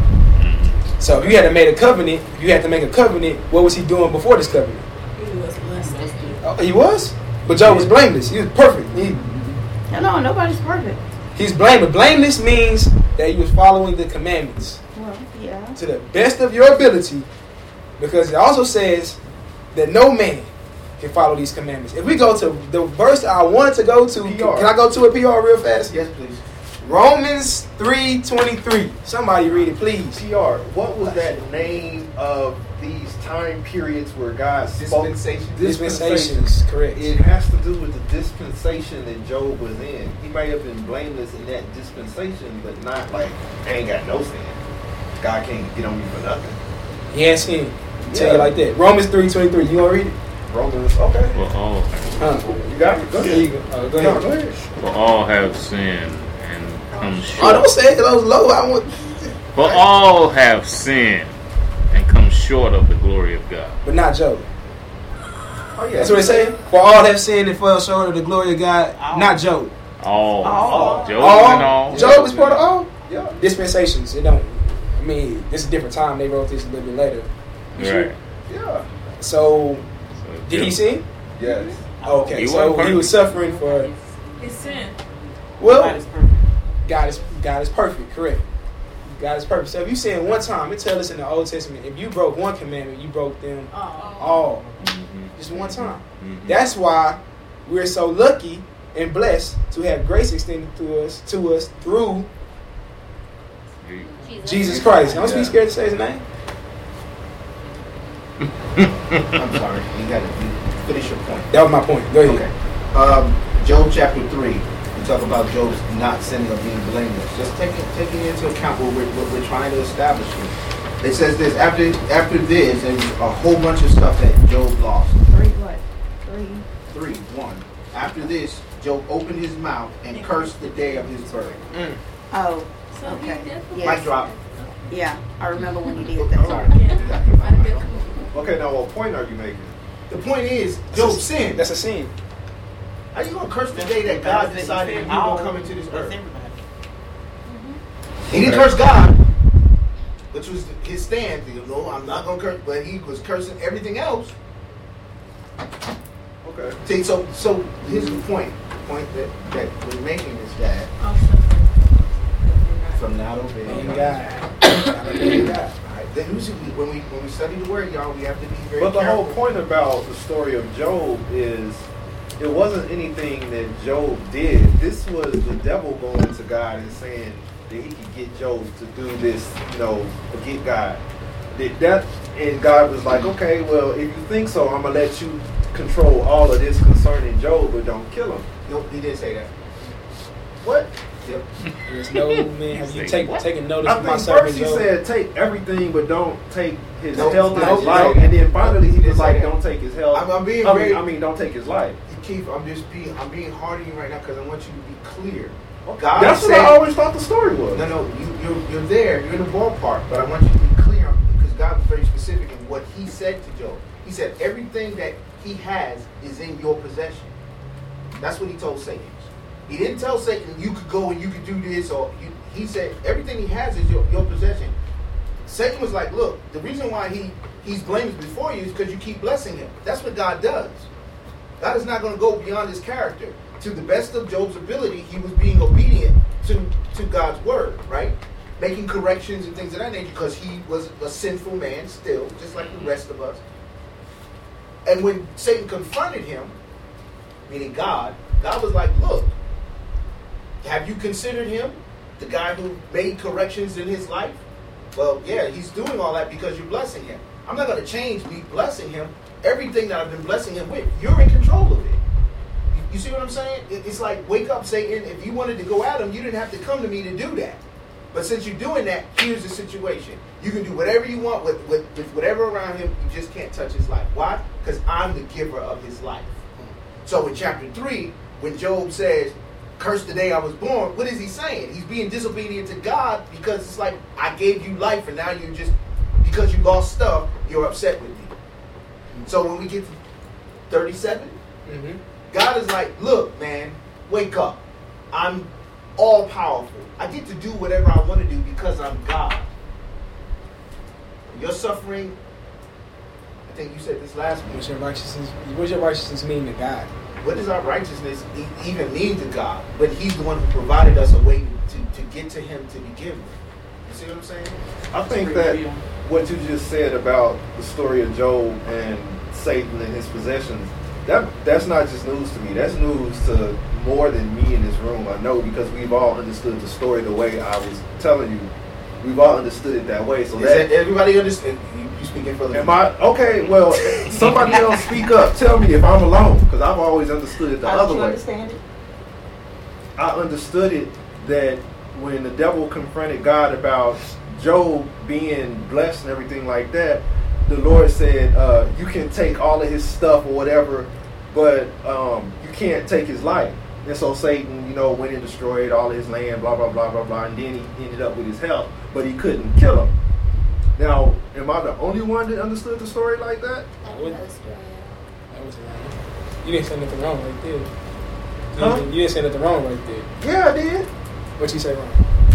So if you had to make a covenant, if you had to make a covenant, what was he doing before this covenant? He was lusty. Oh, he was? But Job was blameless. He was perfect. He, No, no, nobody's perfect. he's blameless. Blameless means that he was following the commandments Well, yeah. to the best of your ability, because it also says that no man can follow these commandments. If we go to the verse I wanted to go to, P R. can I go to it, P R, real fast? Yes, please. Romans three twenty-three. Somebody read it, please. P R, what was that name of these time periods where God spoke? Dispensation. Dispensations, correct. It has to do with the dispensation that Job was in. He may have been blameless in that dispensation, but not like, I ain't got no sin. God can't get on me for nothing. He ain't seen. Tell Yeah. you like that. Romans three twenty-three. You want to read it? Romans, okay. For all, Huh. You got it? Go There ahead. you go. Oh, go No, ahead. go ahead. for all have sinned and come short. Oh, don't say it. That was low. I want. For all have sinned and come short of the glory of God. But not Job. Oh, yeah. That's what it saying. For all have sinned and fell short of the glory of God. Not Job. All. All. Job All. and all. Job is part of all. Yeah. Dispensations. It don't. I mean, this is a different time. They wrote this a little bit later. You sure? Right. Yeah. So, So did he Job- sin? Yes. Okay, He so wasn't he was suffering for. His sin. Well, God is perfect. God is God is perfect. Correct. God is perfect. So if you sin one time, it tells us in the Old Testament, if you broke one commandment, you broke them Oh. all, Mhm. just one time. Mhm. That's why we're so lucky and blessed to have grace extended to us to us through You- Jesus Christ. Don't be Yeah. scared to say his name. I'm sorry. You got to finish your point. That was my point. Go ahead. Okay. Um, Job chapter three. We talk about Job's not sinning or being blameless. Just taking taking into account what we're, what we're trying to establish here. It says this after after this, there's a whole bunch of stuff that Job lost. Three what? Three. Three, one. After this, Job opened his mouth and cursed the day of his birth. Mm. Oh, So he okay. definitely. Mic Yes. drop. Yeah, I remember when you did that. Sorry. Yeah. Okay, now what point are you making? The point is, Job sinned. That's a sin. How you gonna curse the day that God decided that you were gonna come into this earth? He didn't curse God, which was his stand. You know, I'm not gonna curse, but he was cursing everything else. Okay. See, so so here's the point. The point that, that we're making is that from not obeying Obeying God. God. Not obeying God. Alright, then usually when we when we study the word, y'all, we have to be very But the careful. whole point about the story of Job is it wasn't anything that Job did. This was the devil going to God and saying that he could get Job to do this, you know, forget God. That, that and God was like, okay, well, if you think so, I'm gonna let you control all of this concerning Job, but don't kill him. Nope, he didn't say that. What? Yep. There's no man. Have you take, taken notice I of my think servant first he Job? said take everything, but don't take his Nope, health and nope, his life. nope. And then finally he He was didn't say like, that. don't take his health. I'm, I'm being I very. mean, I mean, don't take his life. Keith, I'm just being I'm being hard on you right now because I want you to be clear. Okay. God That's said, what I always thought the story was. No, no, you, you're, you're there. You're in the ballpark. But I want you to be clear on because God was very specific in what He said to Job. He said everything that he has is in your possession. That's what He told Satan. He didn't tell Satan you could go and you could do this, or you, He said everything he has is your, your possession. Satan was like, look, the reason why he he's blameless before you is because you keep blessing him. That's what God does. God is not going to go beyond his character. To the best of Job's ability, he was being obedient to, to God's word, right? Making corrections and things of that nature because he was a sinful man still, just like the rest of us. And when Satan confronted him, meaning God, God was like, look, have you considered him, the guy who made corrections in his life? Well, yeah, he's doing all that because you're blessing him. I'm not going to change me blessing him. Everything that I've been blessing him with, you're in control of it. You, you see what I'm saying? It, it's like, wake up, Satan. If you wanted to go at him, you didn't have to come to me to do that. But since you're doing that, here's the situation. You can do whatever you want with, with, with whatever around him. You just can't touch his life. Why? Because I'm the giver of his life. So in chapter three, when Job says, cursed the day I was born. What is he saying? He's being disobedient to God because it's like, I gave you life and now you're just, because you lost stuff, you're upset with me. So when we get to thirty-seven, mm-hmm. God is like, look, man, wake up. I'm all powerful. I get to do whatever I want to do because I'm God. Your suffering, I think you said this last week. What's your righteousness? What does your righteousness mean to God? What does our righteousness e- even mean to God? But He's the one who provided us a way to, to get to Him to begin with. You see what I'm saying? I think that what you just said about the story of Job and Satan and his possessions, that that's not just news to me. That's news to more than me in this room. I know, because we've all understood the story the way I was telling you. We've all understood it that way. So Is that, that everybody understand? You, you speaking for the? Am I okay? Well, somebody else speak up. Tell me if I'm alone, because I've always understood it the How other did you way. understand it? I understood it that when the devil confronted God about Job being blessed and everything like that, the Lord said, uh, you can take all of his stuff or whatever, but um, you can't take his life. And so Satan, you know, went and destroyed all of his land, blah, blah, blah, blah, blah, and then he ended up with his health, but he couldn't kill him. Now, am I the only one that understood the story like that? I wouldn't. That was wrong. You didn't say nothing wrong right there. You, Huh? didn't, you didn't say nothing wrong right there. Yeah, I did. What you say wrong?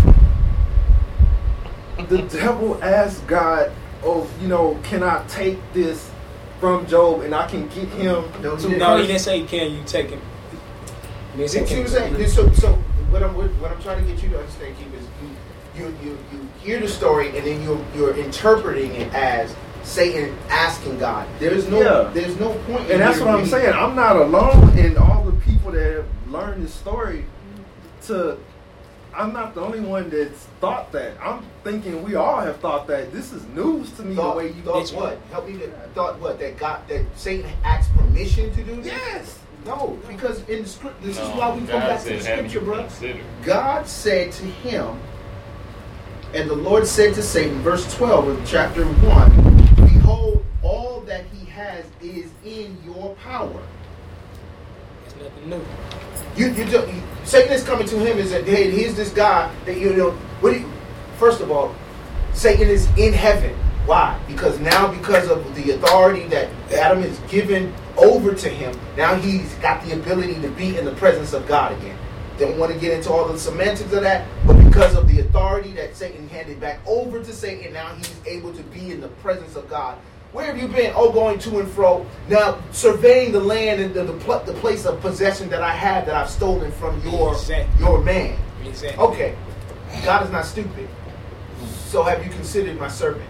The devil asked God, oh, you know, can I take this from Job and I can get him No, to he No, he curse? didn't say can you take him. He didn't say See can what you I'm take him. saying? So, so what I'm what, what I'm trying to get you to understand, Keith, is you you you you hear the story and then you're you're interpreting it as Satan asking God. There's no Yeah. there's no point. in And that's here what I'm reading. saying. I'm not alone in all the people that have learned this story. To, I'm not the only one that's thought that. I'm thinking we all have thought that. This is news to me. Thought, the way you thought what? Help me. To, thought what? That God that Satan asked permission to do this? Yes. No, because in the script, this No, is why we come God back to the said, "Have scripture, you bro. considered?" God said to him, and the Lord said to Satan, verse twelve of chapter one, behold, all that he has is in your power. It's nothing new. You, you, just, Satan is coming to him and said, hey, here's this guy that you know. What do you, first of all, Satan is in heaven. Why? Because now, because of the authority that Adam is given over to him, now he's got the ability to be in the presence of God again. Don't want to get into all the semantics of that, but because of the authority that Satan handed back over to Satan, now he's able to be in the presence of God. Where have you been? Oh, going to and fro. Now, surveying the land and the, the, pl- the place of possession that I have that I've stolen from your, Exactly. your man. Exactly. Okay. God is not stupid. So have you considered my servant?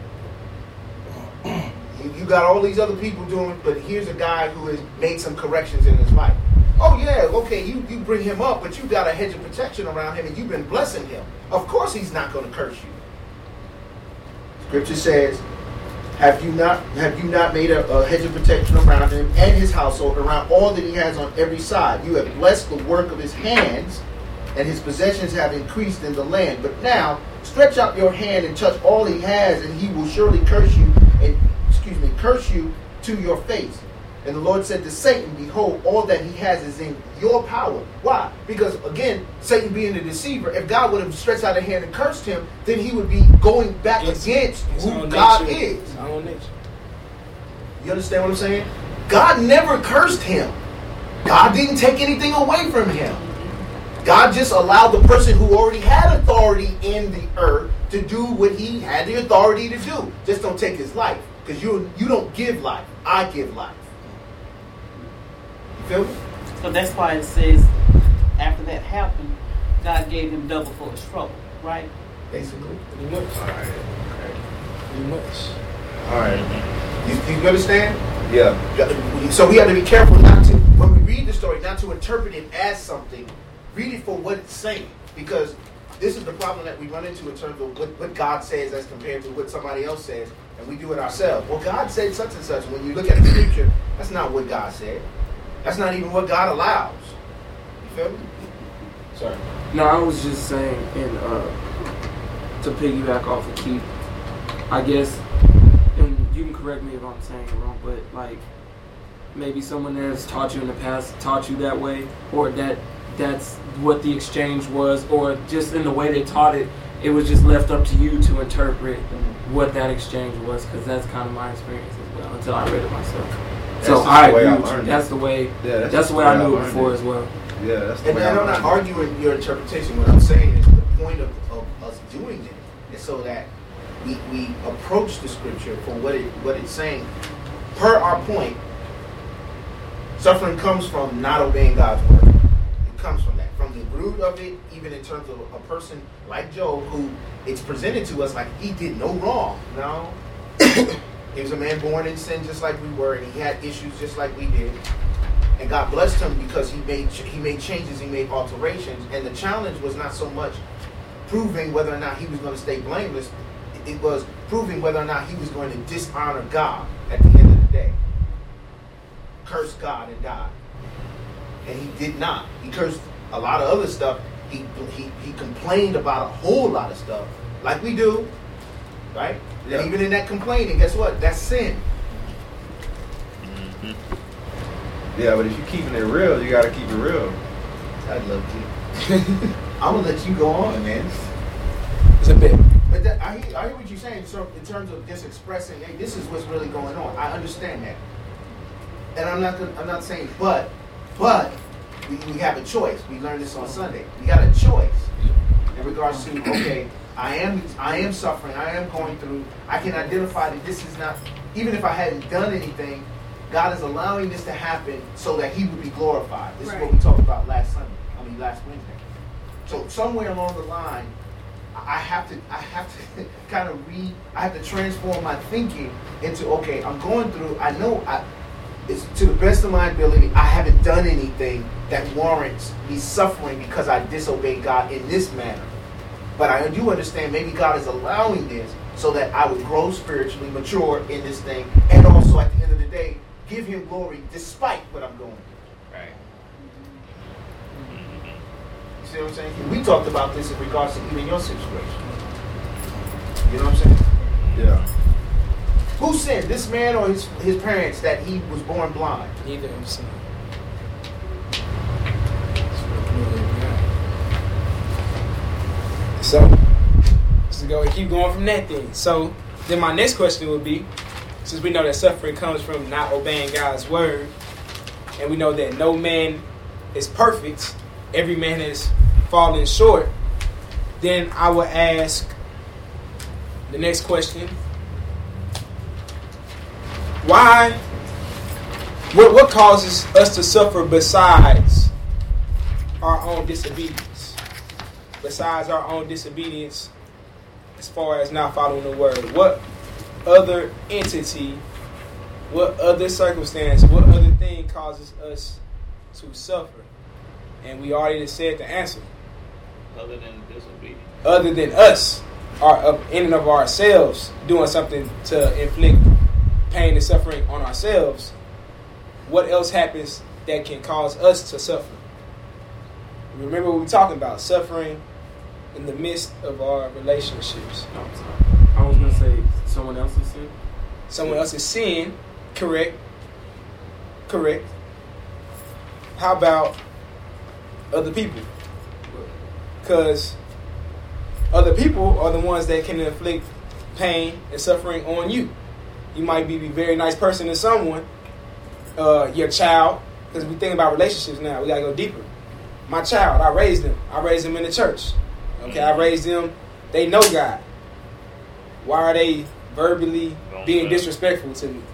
You, you got all these other people doing, but here's a guy who has made some corrections in his life. Oh, yeah, okay, you, you bring him up, but you got a hedge of protection around him and you've been blessing him. Of course he's not going to curse you. Scripture says, Have you not have you not made a, a hedge of protection around him and his household, around all that he has on every side? You have blessed the work of his hands, and his possessions have increased in the land. But now stretch out your hand and touch all he has, and he will surely curse you, and excuse me, curse you to your face. And the Lord said to Satan, behold, all that he has is in your power. Why? Because, again, Satan being the deceiver, if God would have stretched out a hand and cursed him, then he would be going back It's- against it's who own God nature. is. It's our own nature. You understand what I'm saying? God never cursed him. God didn't take anything away from him. God just allowed the person who already had authority in the earth to do what he had the authority to do. Just don't take his life. Because you you don't give life. I give life. You feel me? So that's why it says, after that happened, God gave him double for his trouble, right? Basically. Pretty much. All right. Okay. Pretty much. All right. You, you understand? Yeah. So we have to be careful not to, when we read the story, not to interpret it as something. Read it for what it's saying. Because this is the problem that we run into in terms of what, what God says as compared to what somebody else says. And we do it ourselves. Well, God said such and such. When you look at the scripture, that's not what God said. That's not even what God allows. You feel me? Sorry. No, I was just saying, and uh, to piggyback off of Keith, I guess, and you can correct me if I'm saying it wrong, but like maybe someone that has taught you in the past taught you that way, or that that's what the exchange was, or just in the way they taught it, it was just left up to you to interpret what that exchange was, because that's kind of my experience as well until I read it myself. That's so just I the way agree I with you. learned That's it. the way. Yeah, that's, that's the way I knew it before it. as well. Yeah, that's the And, way and I I'm not learned it. arguing your interpretation. What I'm saying is the point of, of us doing it is so that we, we approach the scripture for what it what it's saying. Per our point, suffering comes from not obeying God's word. It comes from that. From the root of it, even in terms of a person like Job, who it's presented to us like he did no wrong. No. He was a man born in sin just like we were, and he had issues just like we did. And God blessed him because he made he made changes, he made alterations. And the challenge was not so much proving whether or not he was going to stay blameless. It was proving whether or not he was going to dishonor God at the end of the day. Curse God and die. And he did not. He cursed a lot of other stuff. He, he, he complained about a whole lot of stuff, like we do, right? Yeah. And even in that complaining, guess what? That's sin. Yeah, but if you're keeping it real, you got to keep it real. I'd love to. I'm going to let you go on, man. It's a bit. But that, I, hear, I hear what you're saying. So in terms of just expressing, hey, this is what's really going on. I understand that, and I'm not. Gonna, I'm not saying, but, but we, we have a choice. We learned this on Sunday. We got a choice in regards to okay, I am. I am suffering. I am going through. I can identify that this is not. Even if I hadn't done anything, God is allowing this to happen so that He would be glorified. This Right. is what we talked about last Sunday. I mean, last Wednesday. So somewhere along the line, I have to, I have to kind of read, I have to transform my thinking into, okay, I'm going through, I know I, it's to the best of my ability, I haven't done anything that warrants me suffering because I disobeyed God in this manner. But I do understand maybe God is allowing this so that I would grow spiritually, mature in this thing, and also at the end of the day, give Him glory despite what I'm going through. Right. You see what I'm saying? We talked about this in regards to even your situation. You know what I'm saying? Yeah. Who sinned, this man or his his parents, that he was born blind? Neither of them sinned. So, let's go and keep going from that then. So, then my next question would be, since we know that suffering comes from not obeying God's word, and we know that no man is perfect, every man is falling short, then I would ask the next question. Why, what, what causes us to suffer besides our own disobedience? Besides our own disobedience as far as not following the word. What other entity, what other circumstance, what other thing causes us to suffer? And we already said the answer. Other than disobedience. Other than us, our, of, in and of ourselves, doing something to inflict pain and suffering on ourselves, what else happens that can cause us to suffer? Remember what we're talking about, suffering in the midst of our relationships. No, I'm sorry. I was going to say someone else's sin. Someone else's sin, correct. Correct. How about other people? Because other people are the ones that can inflict pain and suffering on you. You might be a very nice person to someone, uh, your child, because we think about relationships now. We got to go deeper. My child, I raised them. I raised them in the church. Okay, I raised them. They know God. Why are they verbally being disrespectful to me?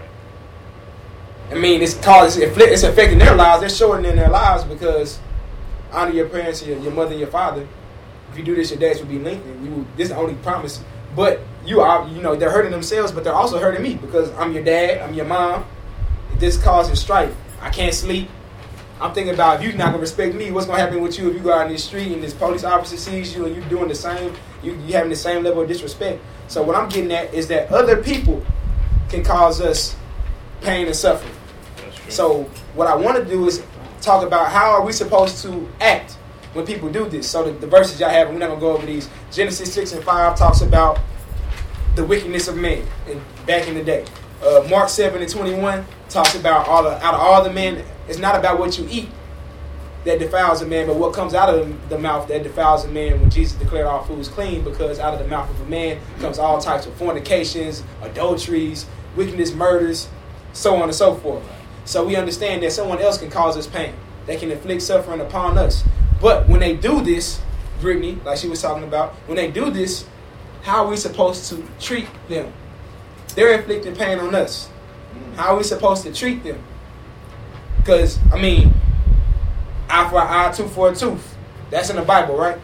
I mean, it's caused, it's affecting their lives. They're shortening their lives because honor your parents, your, your mother and your father. If you do this, your days will be lengthened. You will, this is the only promise. But you are, you know, they're hurting themselves, but they're also hurting me because I'm your dad, I'm your mom. This causes strife. I can't sleep. I'm thinking about if you're not going to respect me, what's going to happen with you if you go out in the street and this police officer sees you and you're doing the same, you, you having the same level of disrespect. So what I'm getting at is that other people can cause us pain and suffering. So what I want to do is talk about how are we supposed to act when people do this. So the, the verses y'all have, and we're not going to go over these. Genesis six and five talks about the wickedness of men and back in the day. Uh, Mark seven and twenty-one talks about all the, out of all the men, it's not about what you eat. that defiles a man, but what comes out of the mouth that defiles a man, when Jesus declared all foods clean, because out of the mouth of a man comes all types of fornications, adulteries, wickedness, murders, so on and so forth. So we understand that someone else can cause us pain. They can inflict suffering upon us. But when they do this, Brittany, like she was talking about, when they do this, how are we supposed to treat them? They're inflicting pain on us. How are we supposed to treat them? Because, I mean, eye for an eye, tooth for a tooth. That's in the Bible, right?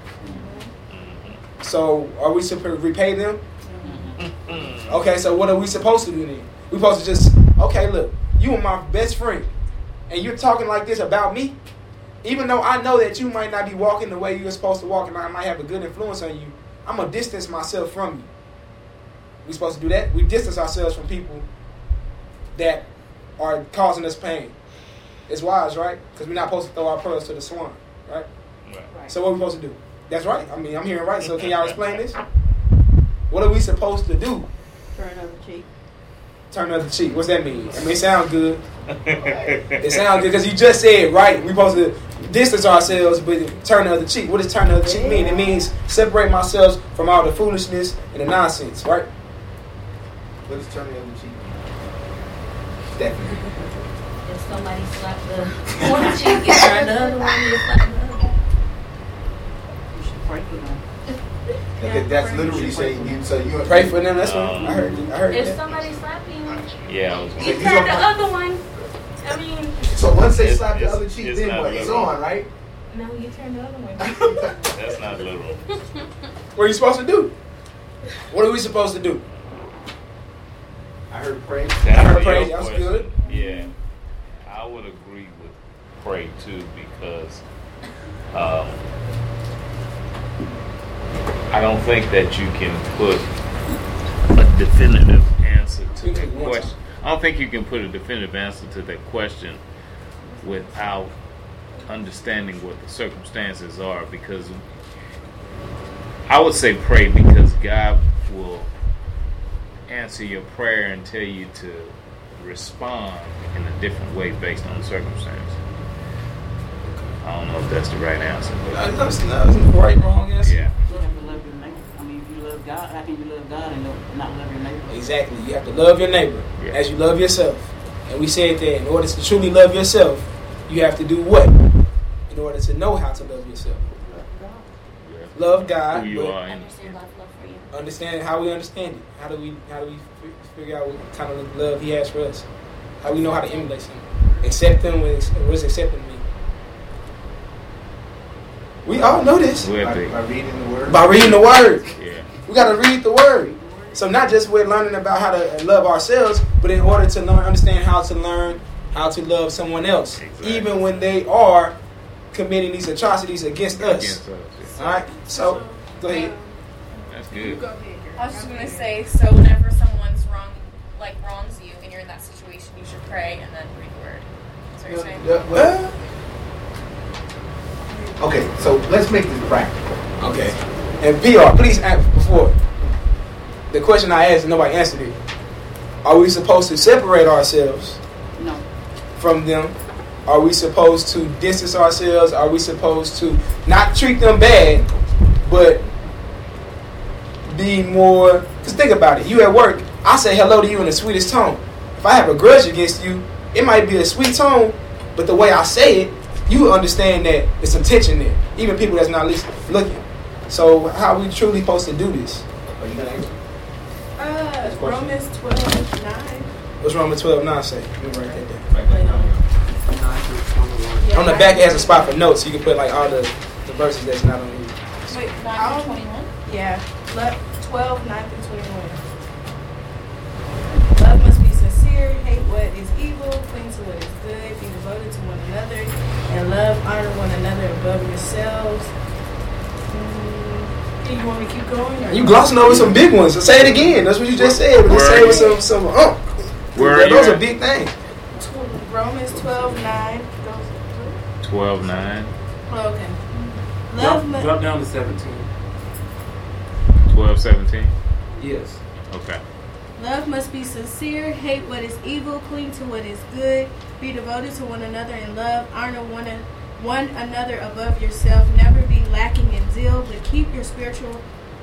So, are we supposed to repay them? Okay, so what are we supposed to do then? We're supposed to just, okay, look, you are my best friend, and you're talking like this about me? Even though I know that you might not be walking the way you're supposed to walk, and I might have a good influence on you, I'm going to distance myself from you. We supposed to do that? We distance ourselves from people that are causing us pain. It's wise, right? Because we're not supposed to throw our pearls to the swine, right? Right. So what are we supposed to do? That's right. I mean, I'm hearing right. So can y'all explain this? What are we supposed to do? Turn other cheek. Turn the other cheek. What's that mean? I mean, it sounds good. It sounds good because you just said, right, we're supposed to distance ourselves, but turn the other cheek. What does turn the other cheek mean? It means separate myself from all the foolishness and the nonsense, right? What does turn the other cheek mean? Definitely. If somebody slapped the one cheek, you turn the other one, you slap the other. You should pray for them. Okay, that's literally saying you. So you Pray for them. That's what Um, I heard. I heard If that. somebody slapped you, Yeah, I was gonna you He's turn on the my- other one. I mean, So once they It's- slap the it's- other cheek, it's then not what? It's literal. on, right? no, you turn the other one. That's not literal. What are you supposed to do? What are we supposed to do? I heard pray. That's I heard your pray. That was question. good. Yeah, I would agree with pray too, because um, I don't think that you can put a definitive answer to that question. I don't think you can put a definitive answer to that question without understanding what the circumstances are, because I would say pray because God will answer your prayer and tell you to respond in a different way based on the circumstance. I don't know if that's the right answer. But That's not the right, wrong answer. yeah. You have to love your neighbor. I mean, if you love God, how can you love God and not love your neighbor? Exactly. You have to love your neighbor Yeah. as you love yourself. And we said that in order to truly love yourself, you have to do what? In order to know how to love yourself. Yeah. Love God. Who you but are. in- Understand God's love for you. Understand how we understand it. How do we how do we fi- figure out what kind of love He has for us? How we know how to emulate Him? Accept Him. What does accepting mean? We all know this We have By, to- by reading the word. by reading the Word. Yeah. We got to read the Word. So not just we're learning about how to love ourselves, but in order to learn, understand how to learn how to love someone else, Exactly. even when they are committing these atrocities against us. Against us, yeah. All right. So go ahead. That's good. I was just gonna say, so whenever someone's wrong, like wrongs you, and you're in that situation, you should pray and then read the word. That's what you're saying. Yeah, well, okay, so let's make this practical. Okay. And P R, please answer before the question I asked and nobody answered it. Are we supposed to separate ourselves No. from them? Are we supposed to distance ourselves? Are we supposed to not treat them bad, but be more? Because think about it. You at work, I say hello to you in the sweetest tone. If I have a grudge against you, it might be a sweet tone, but the way I say it, you understand that there's some tension there. Even people that's not listening, looking. So how are we truly supposed to do this? Are you gonna answer? Uh, question. Romans twelve nine. What's Romans twelve nine say? Let me write that down. Yeah, On the back, it has a spot for notes. So you can put like all the, the verses that's not on you. Wait, nine I'll- through twenty-one? Yeah, le- twelve, nine through twenty-one. Love must be sincere, hate what is evil, cling to what is good, be devoted to one another, and love, honor one another above yourselves. Mm, you want me to keep going? Or You glossing over some big ones. So say it again. That's what you just said. But Where say are it with you? some some uh. Where Yeah, are you those are at? big things. Tw- Romans twelve nine. twelve nine. Oh, okay. Drop, Love mu- drop down to seventeen. twelve seventeen. Yes. Okay. Love must be sincere, hate what is evil, cling to what is good, be devoted to one another in love, honor one one another above yourself. Never be lacking in zeal, but keep your spiritual,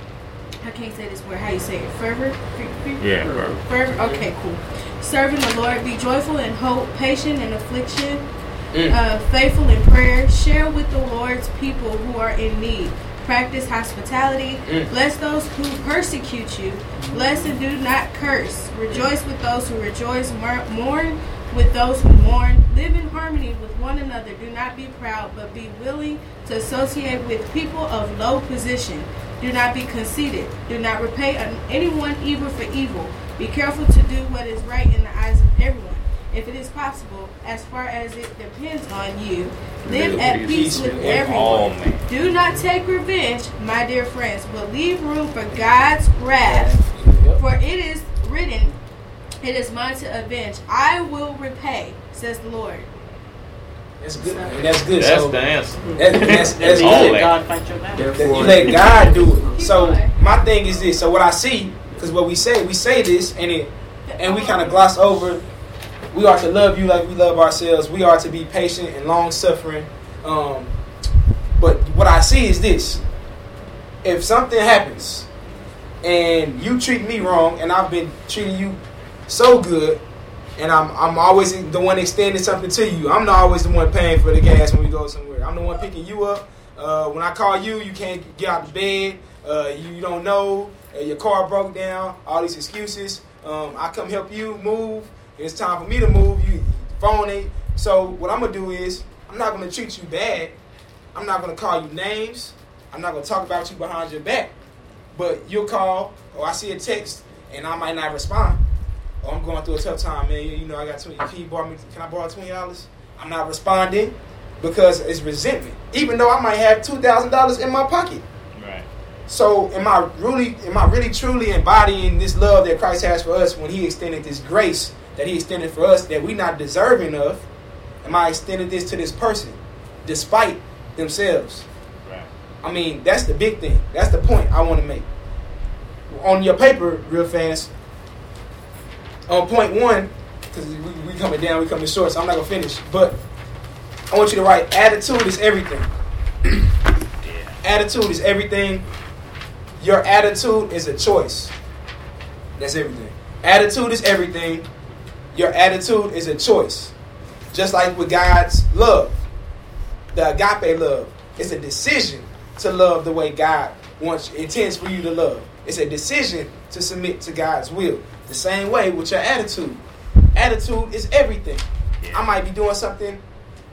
I can't say this word, how you say it, fervor? Yeah, fervor. Fervor, okay, cool. Serving the Lord, be joyful in hope, patient in affliction, Mm. uh, faithful in prayer. Share with the Lord's people who are in need. Practice hospitality. Mm. Bless those who persecute you. Bless and do not curse. Rejoice with those who rejoice. Mour- Mourn with those who mourn. Live in harmony with one another. Do not be proud, but be willing to associate with people of low position. Do not be conceited. Do not repay anyone evil for evil. Be careful to do what is right in the eyes of everyone. If it is possible, as far as it depends on you, live at peace with everyone. Do not take revenge, my dear friends, but leave room for God's wrath. For it is written, it is mine to avenge. I will repay, says the Lord. That's good. And that's good. That's so, the answer. That, that's that's all good. that. God fight your battle. That you let God do it. So my thing is this. So what I see, because what we say, we say this, and it, and we kind of gloss over. We are to love you like we love ourselves. We are to be patient and long suffering. Um, but what I see is this: if something happens and you treat me wrong, and I've been treating you so good, and I'm I'm always the one extending something to you. I'm not always the one paying for the gas when we go somewhere. I'm the one picking you up. Uh, when I call you, you can't get out of bed. Uh, you, you don't know. Uh, your car broke down. All these excuses. Um, I come help you move. It's time for me to move. You phone it. So what I'm gonna do is I'm not gonna treat you bad. I'm not gonna call you names. I'm not gonna talk about you behind your back. But you'll call, or I see a text, and I might not respond. Oh, I'm going through a tough time, man. You, you know, I got twenty. Can you borrow me? Can I borrow twenty dollars? I'm not responding because it's resentment. Even though I might have two thousand dollars in my pocket. Right. So, am I really, am I really truly embodying this love that Christ has for us when He extended this grace that He extended for us that we're not deserving of? Am I extending this to this person, despite themselves? Right. I mean, that's the big thing. That's the point I want to make. On your paper, real fast. On point one, because we, we coming down, we coming short, so I'm not gonna finish. But I want you to write: attitude is everything. Yeah. Attitude is everything. Your attitude is a choice. That's everything. Attitude is everything. Your attitude is a choice. Just like with God's love, the agape love, it's a decision to love the way God wants, intends for you to love. It's a decision to submit to God's will. The same way with your attitude. Attitude is everything. Yeah. I might be doing something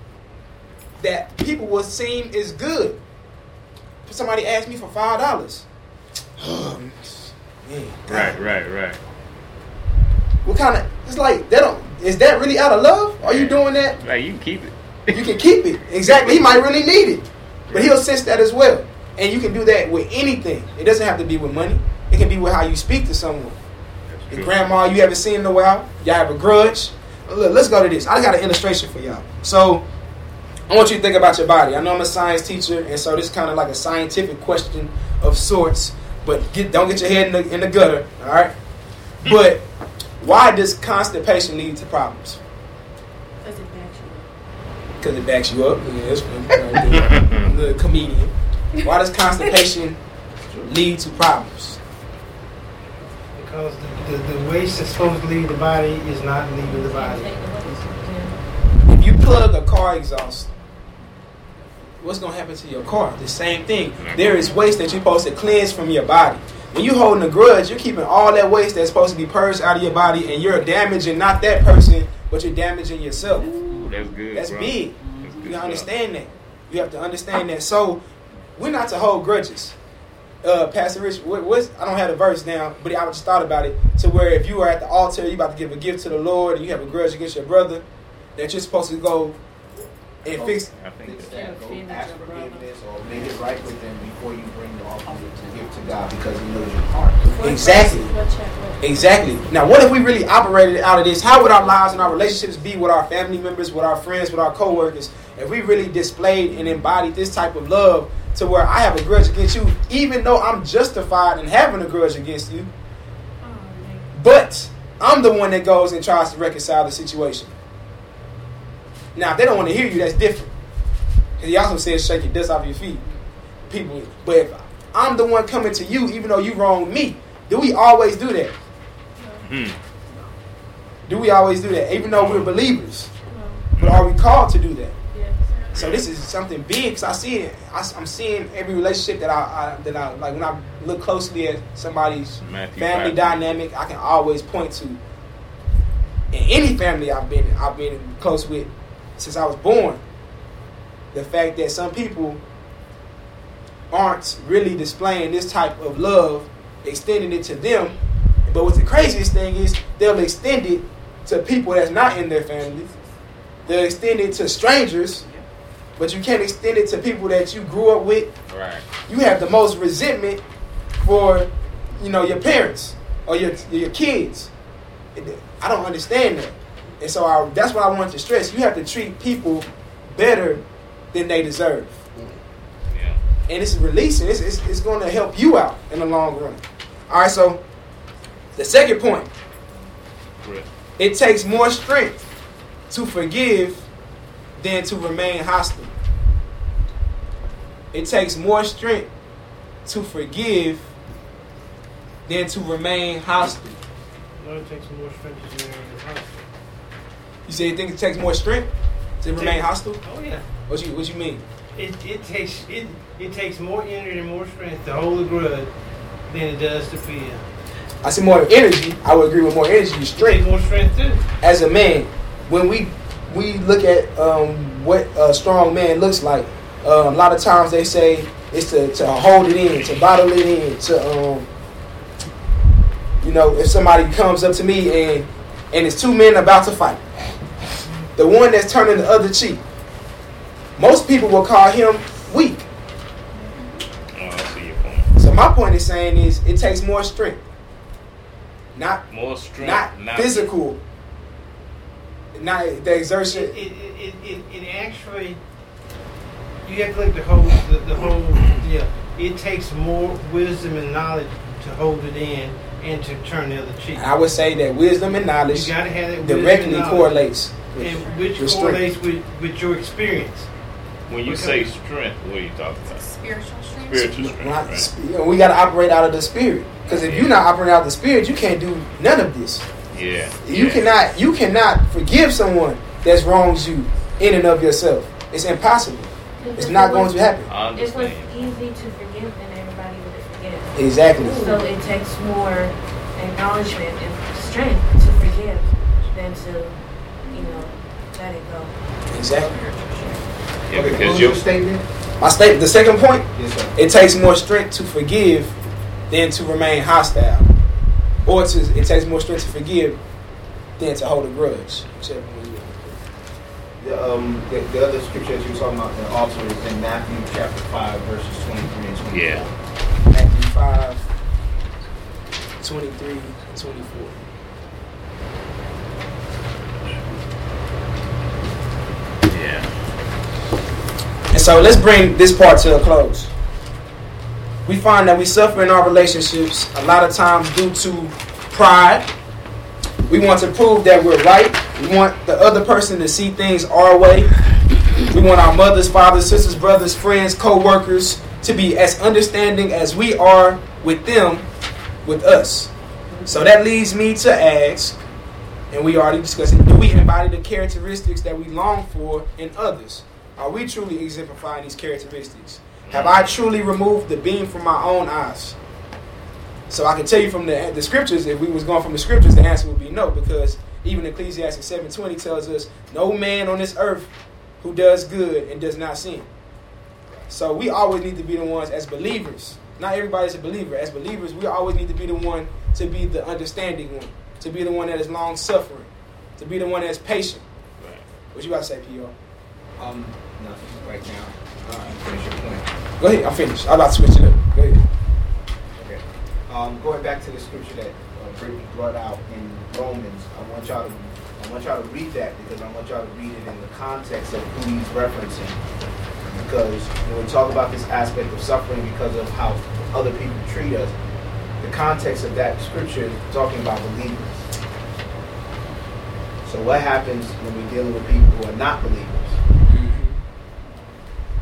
that people will seem is good. Somebody asked me for five dollars. Oh, man, Right, right, right. what kind of? It's like they don't. Is that really out of love? Are you doing that? Like, you can keep it. You can keep it. Exactly. He might really need it, but he'll sense that as well. And you can do that with anything. It doesn't have to be with money. It can be with how you speak to someone. Your grandma you haven't seen in a while. Y'all have a grudge. Look, let's go to this. I got an illustration for y'all. So I want you to think about your body. I know I'm a science teacher, and so this is kind of like a scientific question of sorts. But get, don't get your head in the, in the gutter, all right? But why does constipation lead to problems? Because it backs you up. Because it backs you up. Yes, I'm the comedian. Why does constipation lead to problems? Because the, the, the waste that's supposed to leave the body is not leaving the body. If you plug a car exhaust, what's going to happen to your car? The same thing. There is waste that you're supposed to cleanse from your body. When you're holding a grudge, you're keeping all that waste that's supposed to be purged out of your body, and you're damaging not that person, but you're damaging yourself. Ooh, that's good. That's bro. big. That's good You stuff. understand that. You have to understand that. So we're not to hold grudges. Uh, Pastor Rich, what, what's, I don't have the verse down, but I just thought about it. To where if you are at the altar, you're about to give a gift to the Lord, and you have a grudge against your brother, that you're supposed to go and fix. I think Fix that. that. Go ask forgiveness or make it right with them before you bring the offering to give to God, because He knows your heart. Exactly. Exactly. Now, what if we really operated out of this? How would our lives and our relationships be with our family members, with our friends, with our coworkers, if we really displayed and embodied this type of love to where I have a grudge against you, even though I'm justified in having a grudge against you, but I'm the one that goes and tries to reconcile the situation. Now, if they don't want to hear you, that's different. He also says, shake your dust off your feet. People, but if I'm the one coming to you, even though you wronged me, do we always do that? Hmm. Do we always do that? Even though we're believers. But are we called to do that? So this is something big, because I see it. I, I'm seeing every relationship that I, I that I like when I look closely at somebody's Matthew family five. dynamic. I can always point to in any family I've been I've been close with since I was born. The fact that some people aren't really displaying this type of love, extending it to them. But what's the craziest thing is they'll extend it to people that's not in their family. They'll extend it to strangers. But you can't extend it to people that you grew up with. Right. You have the most resentment for, you know, your parents or your your kids. I don't understand that. And so I, that's what I want to stress. You have to treat people better than they deserve. Yeah. And it's releasing. It's, it's, it's going to help you out in the long run. All right, so the second point. Right. It takes more strength to forgive than to remain hostile. It takes more strength to forgive than to remain hostile. No, it takes more strength to remain hostile. You say you think it takes more strength to remain Take- hostile? Oh yeah. What you what you mean? It it takes it it takes more energy and more strength to hold a grudge than it does to forgive. I see more energy. I would agree with more energy, It strength. takes more strength too. As a man, when we we look at um, what a strong man looks like, um, a lot of times they say it's to, to hold it in, to bottle it in, to um, you know, if somebody comes up to me and and it's two men about to fight, the one that's turning the other cheek, most people will call him weak. Oh, I see your point. So my point is saying is it takes more strength, not More strength. not, not physical, not the exertion. It it, it, it, it actually you have to look at the whole the, the whole yeah. It takes more wisdom and knowledge to hold it in and to turn the other cheek. I would say that wisdom and knowledge You gotta have that wisdom directly and knowledge. correlates with, And which with correlates strength. with, with your experience. When you Okay. say strength, what are you talking about? Spiritual strength. Spiritual strength, When I- right? you know, we got to operate out of the spirit, because if you're not operating out of the spirit, you can't do none of this. Yeah. You yeah. cannot you cannot forgive someone that's wrongs you in and of yourself. It's impossible. It's If not it going was- to happen. I If it was understand. easy to forgive, then everybody would forgive. Exactly. So it takes more acknowledgement and strength to forgive than to, you know, let it go. Exactly. Yeah, Okay, because close you your statement. My state. The second point. Yes, sir. It takes more strength to forgive than to remain hostile, or to it takes more strength to forgive than to hold a grudge. Whichever one you want. The, um, the, the other scripture that you were talking about, the altar, is in Matthew chapter five, verses twenty-three and twenty-four. Yeah. Matthew five, twenty-three and twenty-four. Yeah. And so let's bring this part to a close. We find that we suffer in our relationships a lot of times due to pride. We want to prove that we're right. We want the other person to see things our way. We want our mothers, fathers, sisters, brothers, friends, co-workers to be as understanding as we are with them, with us. So that leads me to ask, and we already discussed it, do we embody the characteristics that we long for in others? Are we truly exemplifying these characteristics? Have I truly removed the beam from my own eyes? So I can tell you from the, the scriptures, if we was going from the scriptures, the answer would be no, because even Ecclesiastes seven twenty tells us, no man on this earth who does good and does not sin. So we always need to be the ones as believers. Not everybody's a believer. As believers, we always need to be the one to be the understanding one, to be the one that is long-suffering, to be the one that's patient. Right. What you about to say, P O? Um, nothing right now. Uh, finish your point. Go ahead, I'm finished. I'm about to switch it up. Go ahead. Okay. Um, going back to the scripture that uh, Brittany brought out in Romans, I want y'all to I want y'all to read that because I want y'all to read it in the context of who he's referencing. Because when we talk about this aspect of suffering because of how other people treat us, the context of that scripture is talking about believers. So what happens when we're dealing with people who are not believers?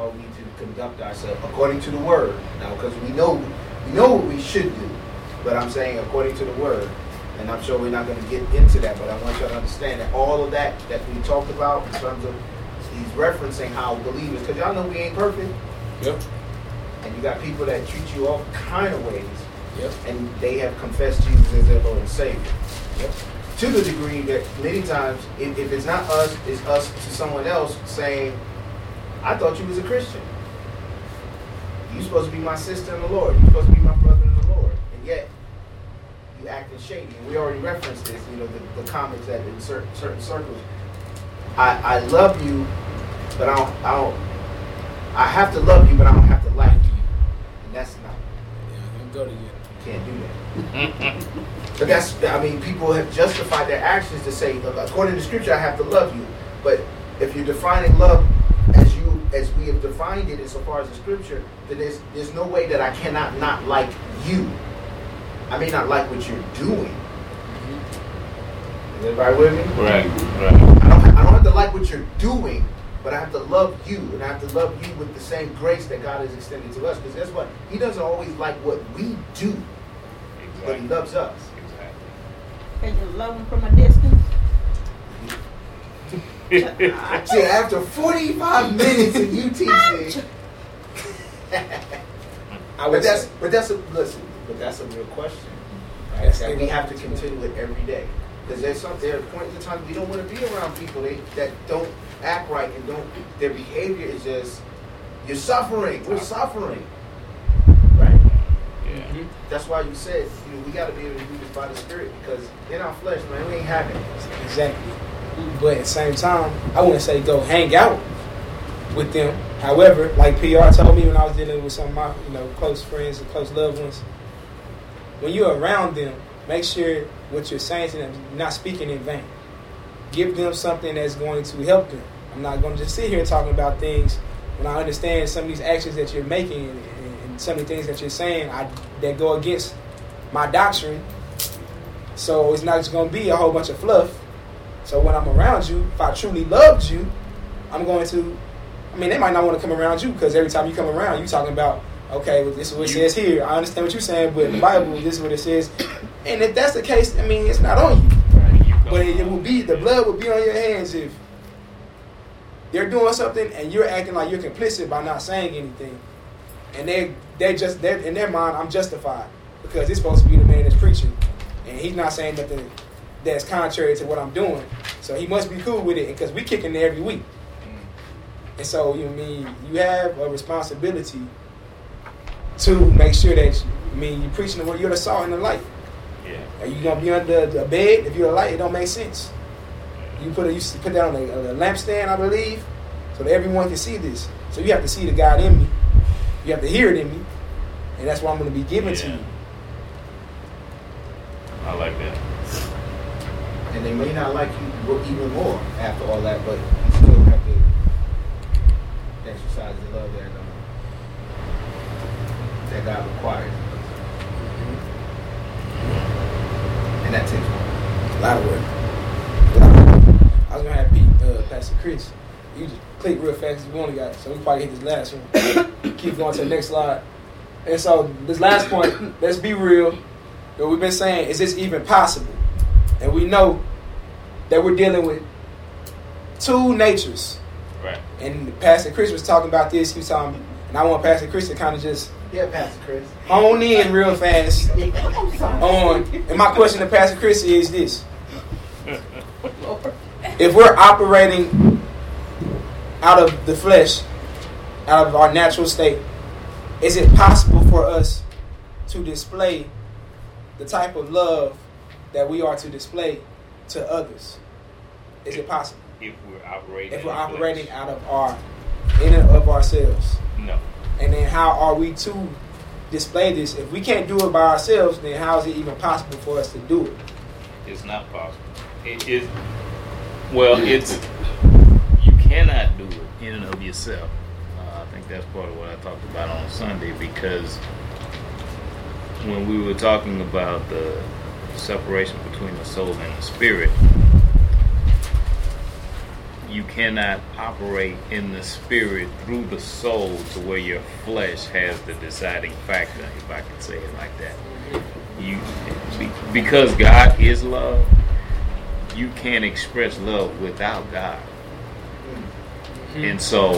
how we need to conduct ourselves according to the word. Now, because we know we know what we should do, but I'm saying according to the word, and I'm sure we're not going to get into that, but I want you to understand that all of that that we talked about in terms of he's referencing how believers, because y'all know we ain't perfect. Yep. And you got people that treat you all kind of ways. Yep. And they have confessed Jesus as their Lord and Savior. Yep. To the degree that many times, if, if it's not us, it's us to someone else saying, I thought you was a Christian. You're supposed to be my sister in the Lord. You're supposed to be my brother in the Lord. And yet, you acting shady. And we already referenced this, you know, the, the comments that in certain, certain circles. I, I love you, but I don't, I don't, I have to love you, but I don't have to like you. And that's not. Yeah, you go together. You can't do that. But that's, I mean, people have justified their actions to say, according to Scripture, I have to love you. But if you're defining love as you, as we have defined it insofar as the Scripture, then there's, there's no way that I cannot not like you. I may not like what you're doing. Is everybody with me? Right, right. I don't, I don't have to like what you're doing, but I have to love you, and I have to love you with the same grace that God has extended to us. Because guess what? He doesn't always like what we do, Exactly. but He loves us. Exactly. Can you love him from a distance? See, after forty-five minutes of you teaching, I but would that's say, but that's a listen, but that's a real question, right? Yes, And it we is. have to continue it every day, because there's some there are points in time we don't want to be around people they, that don't act right and don't. Their behavior is just you're suffering. We're suffering, right? Yeah. That's why you said you know we got to be able to do this by the Spirit, because in our flesh, man, we ain't having it. exactly. But at the same time, I wouldn't say go hang out with them. However, like P R told me when I was dealing with some of my, you know, close friends and close loved ones, when you're around them, make sure what you're saying to them, you're not speaking in vain. Give them something that's going to help them. I'm not going to just sit here talking about things when I understand some of these actions that you're making and, and some of the things that you're saying I, that go against my doctrine. So it's not just going to be a whole bunch of fluff. So when I'm around you, if I truly loved you, I'm going to, I mean, they might not want to come around you because every time you come around, you're talking about, okay, well, this is what it says here. I understand what you're saying, but in the Bible, this is what it says. And if that's the case, I mean, it's not on you. But it, it will be, the blood will be on your hands if they're doing something and you're acting like you're complicit by not saying anything. And they they just, they're, in their mind, I'm justified because it's supposed to be the man that's preaching. And he's not saying nothing that's contrary to what I'm doing. So he must be cool with it because we kicking it every week. And so, you mean, you have a responsibility to make sure that, you, I mean, you're preaching the word, you're the salt and the light. Yeah. Are you going to be under the bed? If you're a light, it don't make sense. You put a, you put that on a, a lampstand, I believe, so that everyone can see this. So you have to see the God in me. You have to hear it in me. And that's what I'm going to be giving Yeah. to you. I like that. And they may not like you even more after all that, but you still have to exercise the love that, um, that God requires. And that takes work. A lot of work. A lot of work. I was going to have Pete, uh, Pastor Chris. You just click real fast as we only got, so we probably hit this last one. Keep going to the next slide. And so this last point, let's be real. What we've been saying, is this even possible? And we know that we're dealing with two natures. Right. And Pastor Chris was talking about this. He was talking, and I want Pastor Chris to kind of just Yeah, Pastor Chris. hone in real fast on. And my question to Pastor Chris is this: if we're operating out of the flesh, out of our natural state, is it possible for us to display the type of love that we are to display to others? Is it possible? If we're operating If we're in the operating flesh. out of our, in and of ourselves. No. And then how are we to display this? If we can't do it by ourselves, then how is it even possible for us to do it? It's not possible. It is, well, it's, you cannot do it in and of yourself. Uh, I think that's part of what I talked about on Sunday, because when we were talking about the separation between the soul and the spirit, you cannot operate in the spirit through the soul to where your flesh has the deciding factor, if I can say it like that. You, because God is love, you can't express love without God. And so,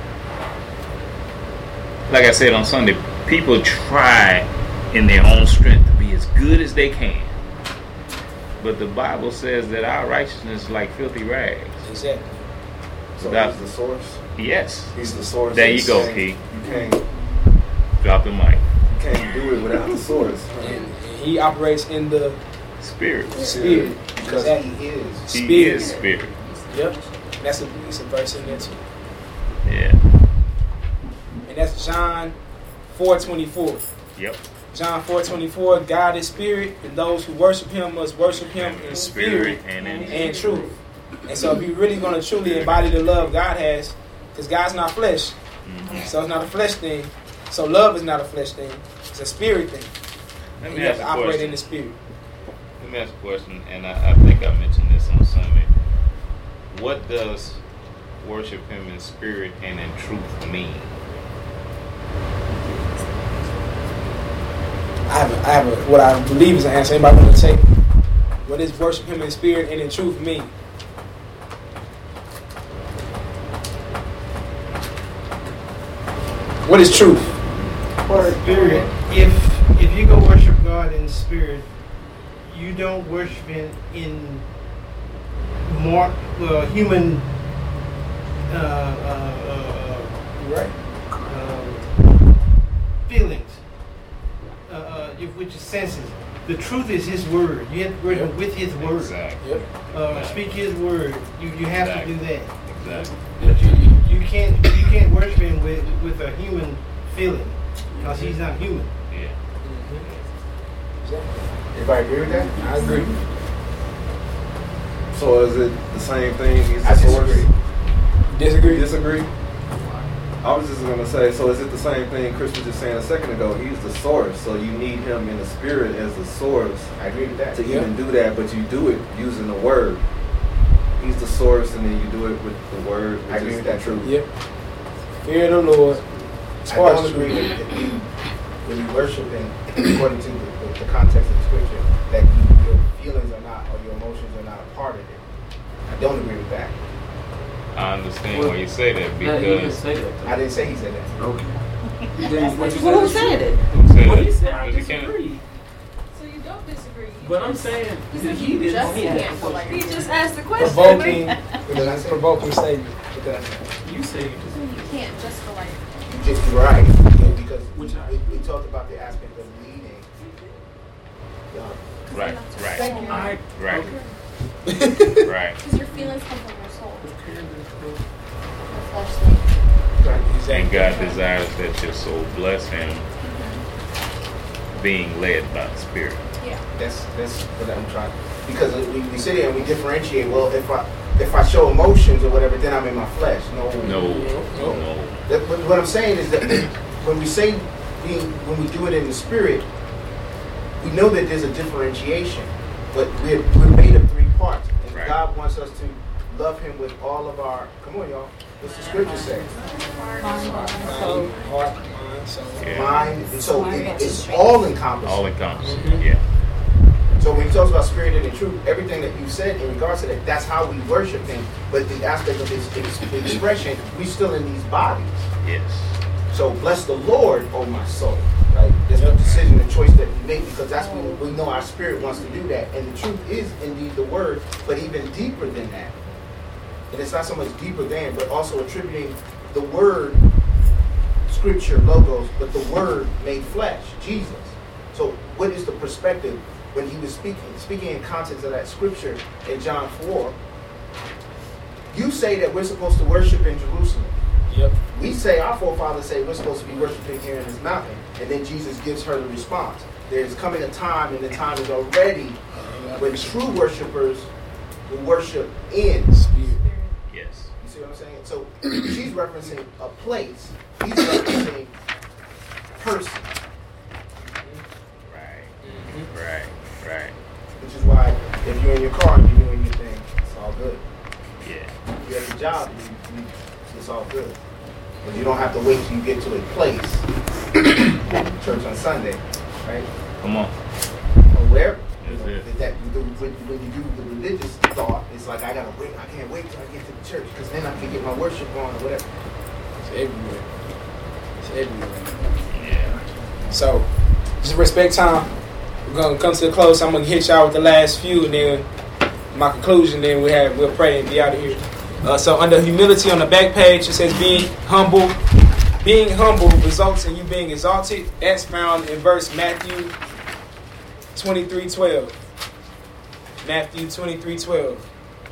like I said on Sunday, people try in their own strength to be as good as they can. But the Bible says that our righteousness is like filthy rags. Exactly. So Without- he's the source. Yes. He's the source. There and you go, can't- Key. You can't, Drop the mic. you can't do it without the source. And he operates in the Spirit. spirit. Because Exactly. he is. He Spirit. is spirit. Yep. That's a, it's a verse in there too. Yeah. And that's John four twenty-four. Yep. John four twenty-four, God is spirit, and those who worship him must worship him in spirit and in and truth. And so if you're really going to truly embody the love God has, because God's not flesh, Mhm. so it's not a flesh thing. So love is not a flesh thing. It's a spirit thing. Let And me you have ask to a operate question. in the spirit. Let me ask a question, and I, I think I mentioned this on Sunday. What does worship him in spirit and in truth mean? I have, a, I have a, what I believe is an answer. Anybody want to take? What does worship him in spirit and in truth mean? What is truth? Spirit. If if you go worship God in spirit, you don't worship Him in more well human uh, uh, uh, Right. uh, feelings, uh, uh, you- which is senses. The truth is His word. You have to worship Him with His word. Exactly. Yep. Uh, speak His word. You you have Exactly. to do that. Exactly. But you, you can't you can't worship Him with with a human feeling because He's not human. Yeah. Everybody agree with that? I agree. So is it the same thing? He's the I source? disagree. Disagree? You disagree? I was just gonna say, so is it the same thing Chris was just saying a second ago? He's the source, so you need him in the spirit as the source I agree with that. to even do that, but you do it using the word. He's the source, and then you do it with the word. I agree with that. truth. Yep. Fear the Lord. As I far don't as agree truth. with that you, when you worship Him, according to the, the, the context of the scripture, that you, your feelings are not, or your emotions are not a part of it. I don't agree with that. I understand why you say that Yeah, he didn't because say that. I didn't say he said that. Okay. Then what you Who said? said it? Who said Well, that? he said I Was it Kenneth? disagree. So you don't disagree. You But I'm just- saying He that said he you didn't just he asked can't the feel like question. He just asked the question. Provoking, What did I say? provoking statement. What did I say? You say you You can't just feel like You just right. Yeah, because Which we, we talked about the aspect of leading. Yeah. Right, right, Thank you. I right, okay. right. because your feelings come from your soul. And Exactly. God desires that your soul bless him, being led by the Spirit. Yeah. That's that's what I'm trying. Because we, we sit here and we differentiate. Well, if I if I show emotions or whatever, then I'm in my flesh. No, No, no. That, but what I'm saying is that when we say being, when we do it in the spirit, we know that there's a differentiation, but we're we're made of three parts, and Right. God wants us to love Him with all of our. Come on, y'all. What's the scripture say? Mind, heart, mind, soul. Yeah. Mind, and so it, it's all encompassing. All encompassing. Mhm. Yeah. So when he talks about spirit and the truth, everything that you said in regards to that, that's how we worship Him. But the aspect of His ex- expression, we still in these bodies. Yes. So bless the Lord, oh my soul. Right? There's no decision, a choice that we make because that's when we know our spirit wants to do that. And the truth is indeed the word, but even deeper than that. And it's not so much deeper than, but also attributing the word, scripture, logos, but the word made flesh, Jesus. So what is the perspective when he was speaking? Speaking in context of that scripture in John four, you say that we're supposed to worship in Jerusalem. Yep. We say, our forefathers say we're supposed to be worshiping here in this mountain. And then Jesus gives her the response. There's coming a time, and the time is already when true worshipers will worship in spirit. Yes. You see what I'm saying? So she's referencing a place. He's referencing person. Right. Right. Right. Which is why if you're in your car and you're doing your thing, it's all good. Yeah. You're at the job, you, you, it's all good. But you don't have to wait till you get to a place, church on Sunday, right? Come on. Or wherever. You know, That's it. that, when, when you do the religious thought, it's like, I gotta wait, I can't wait till I get to the church, because then I can get my worship on or whatever. It's everywhere. It's everywhere. Yeah. So, just respect time. We're gonna come to the close. I'm gonna hit y'all with the last few, and then my conclusion. Then we have we'll pray and be out of here. Uh, so, under humility on the back page, it says being humble. Being humble results in you being exalted. That's found in verse Matthew twenty-three twelve. Matthew twenty-three twelve.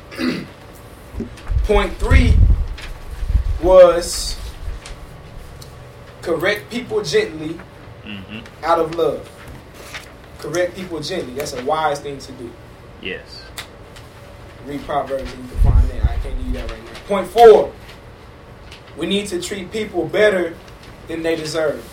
Point three was correct people gently Mm-hmm. out of love. Correct people gently. That's a wise thing to do. Yes. Read Proverbs and you can find that. I can't give you that right now. Point four. We need to treat people better than they deserve.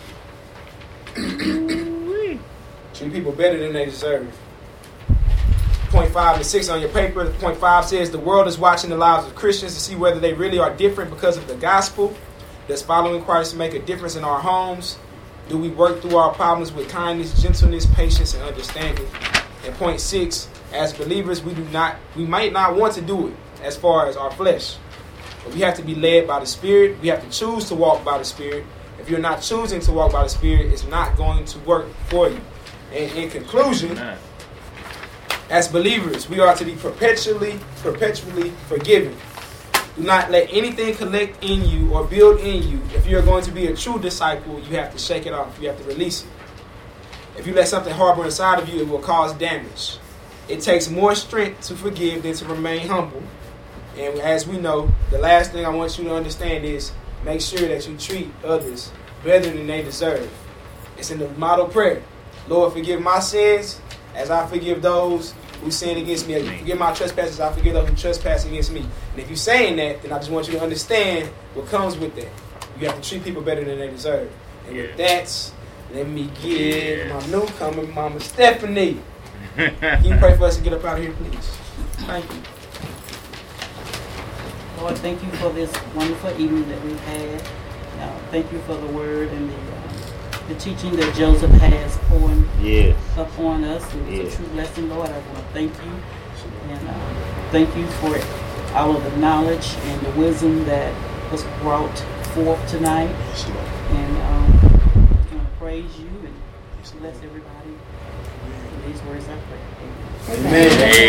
Treat people better than they deserve. Point five and six on your paper. Point five says the world is watching the lives of Christians to see whether they really are different because of the gospel. Does following Christ make a difference in our homes? Do we work through our problems with kindness, gentleness, patience, and understanding? And point six, as believers, we do not, we might not want to do it as far as our flesh. But we have to be led by the Spirit. We have to choose to walk by the Spirit. If you're not choosing to walk by the Spirit, it's not going to work for you. And in conclusion, as believers, we are to be perpetually, perpetually forgiven. Do not let anything collect in you or build in you. If you're going to be a true disciple, you have to shake it off. You have to release it. If you let something harbor inside of you, it will cause damage. It takes more strength to forgive than to remain humble. And as we know, the last thing I want you to understand is make sure that you treat others better than they deserve. It's in the model prayer. Lord, forgive my sins as I forgive those who sin against me. As you forgive my trespasses, I forgive those who trespass against me. And if you're saying that, then I just want you to understand what comes with that. You have to treat people better than they deserve. And with that, let me give my newcomer, Mama Stephanie. Can you pray for us to get up out of here, please? Thank you. Lord, thank you for this wonderful evening that we've had. Uh, thank you for the word and the uh, the teaching that Joseph has poured yes. upon us. It was yes. a true blessing, Lord. I want to thank you. And uh, thank you for all of the knowledge and the wisdom that was brought forth tonight. And um, I want to praise you and bless everybody. In these words I pray. Amen. Amen. Amen.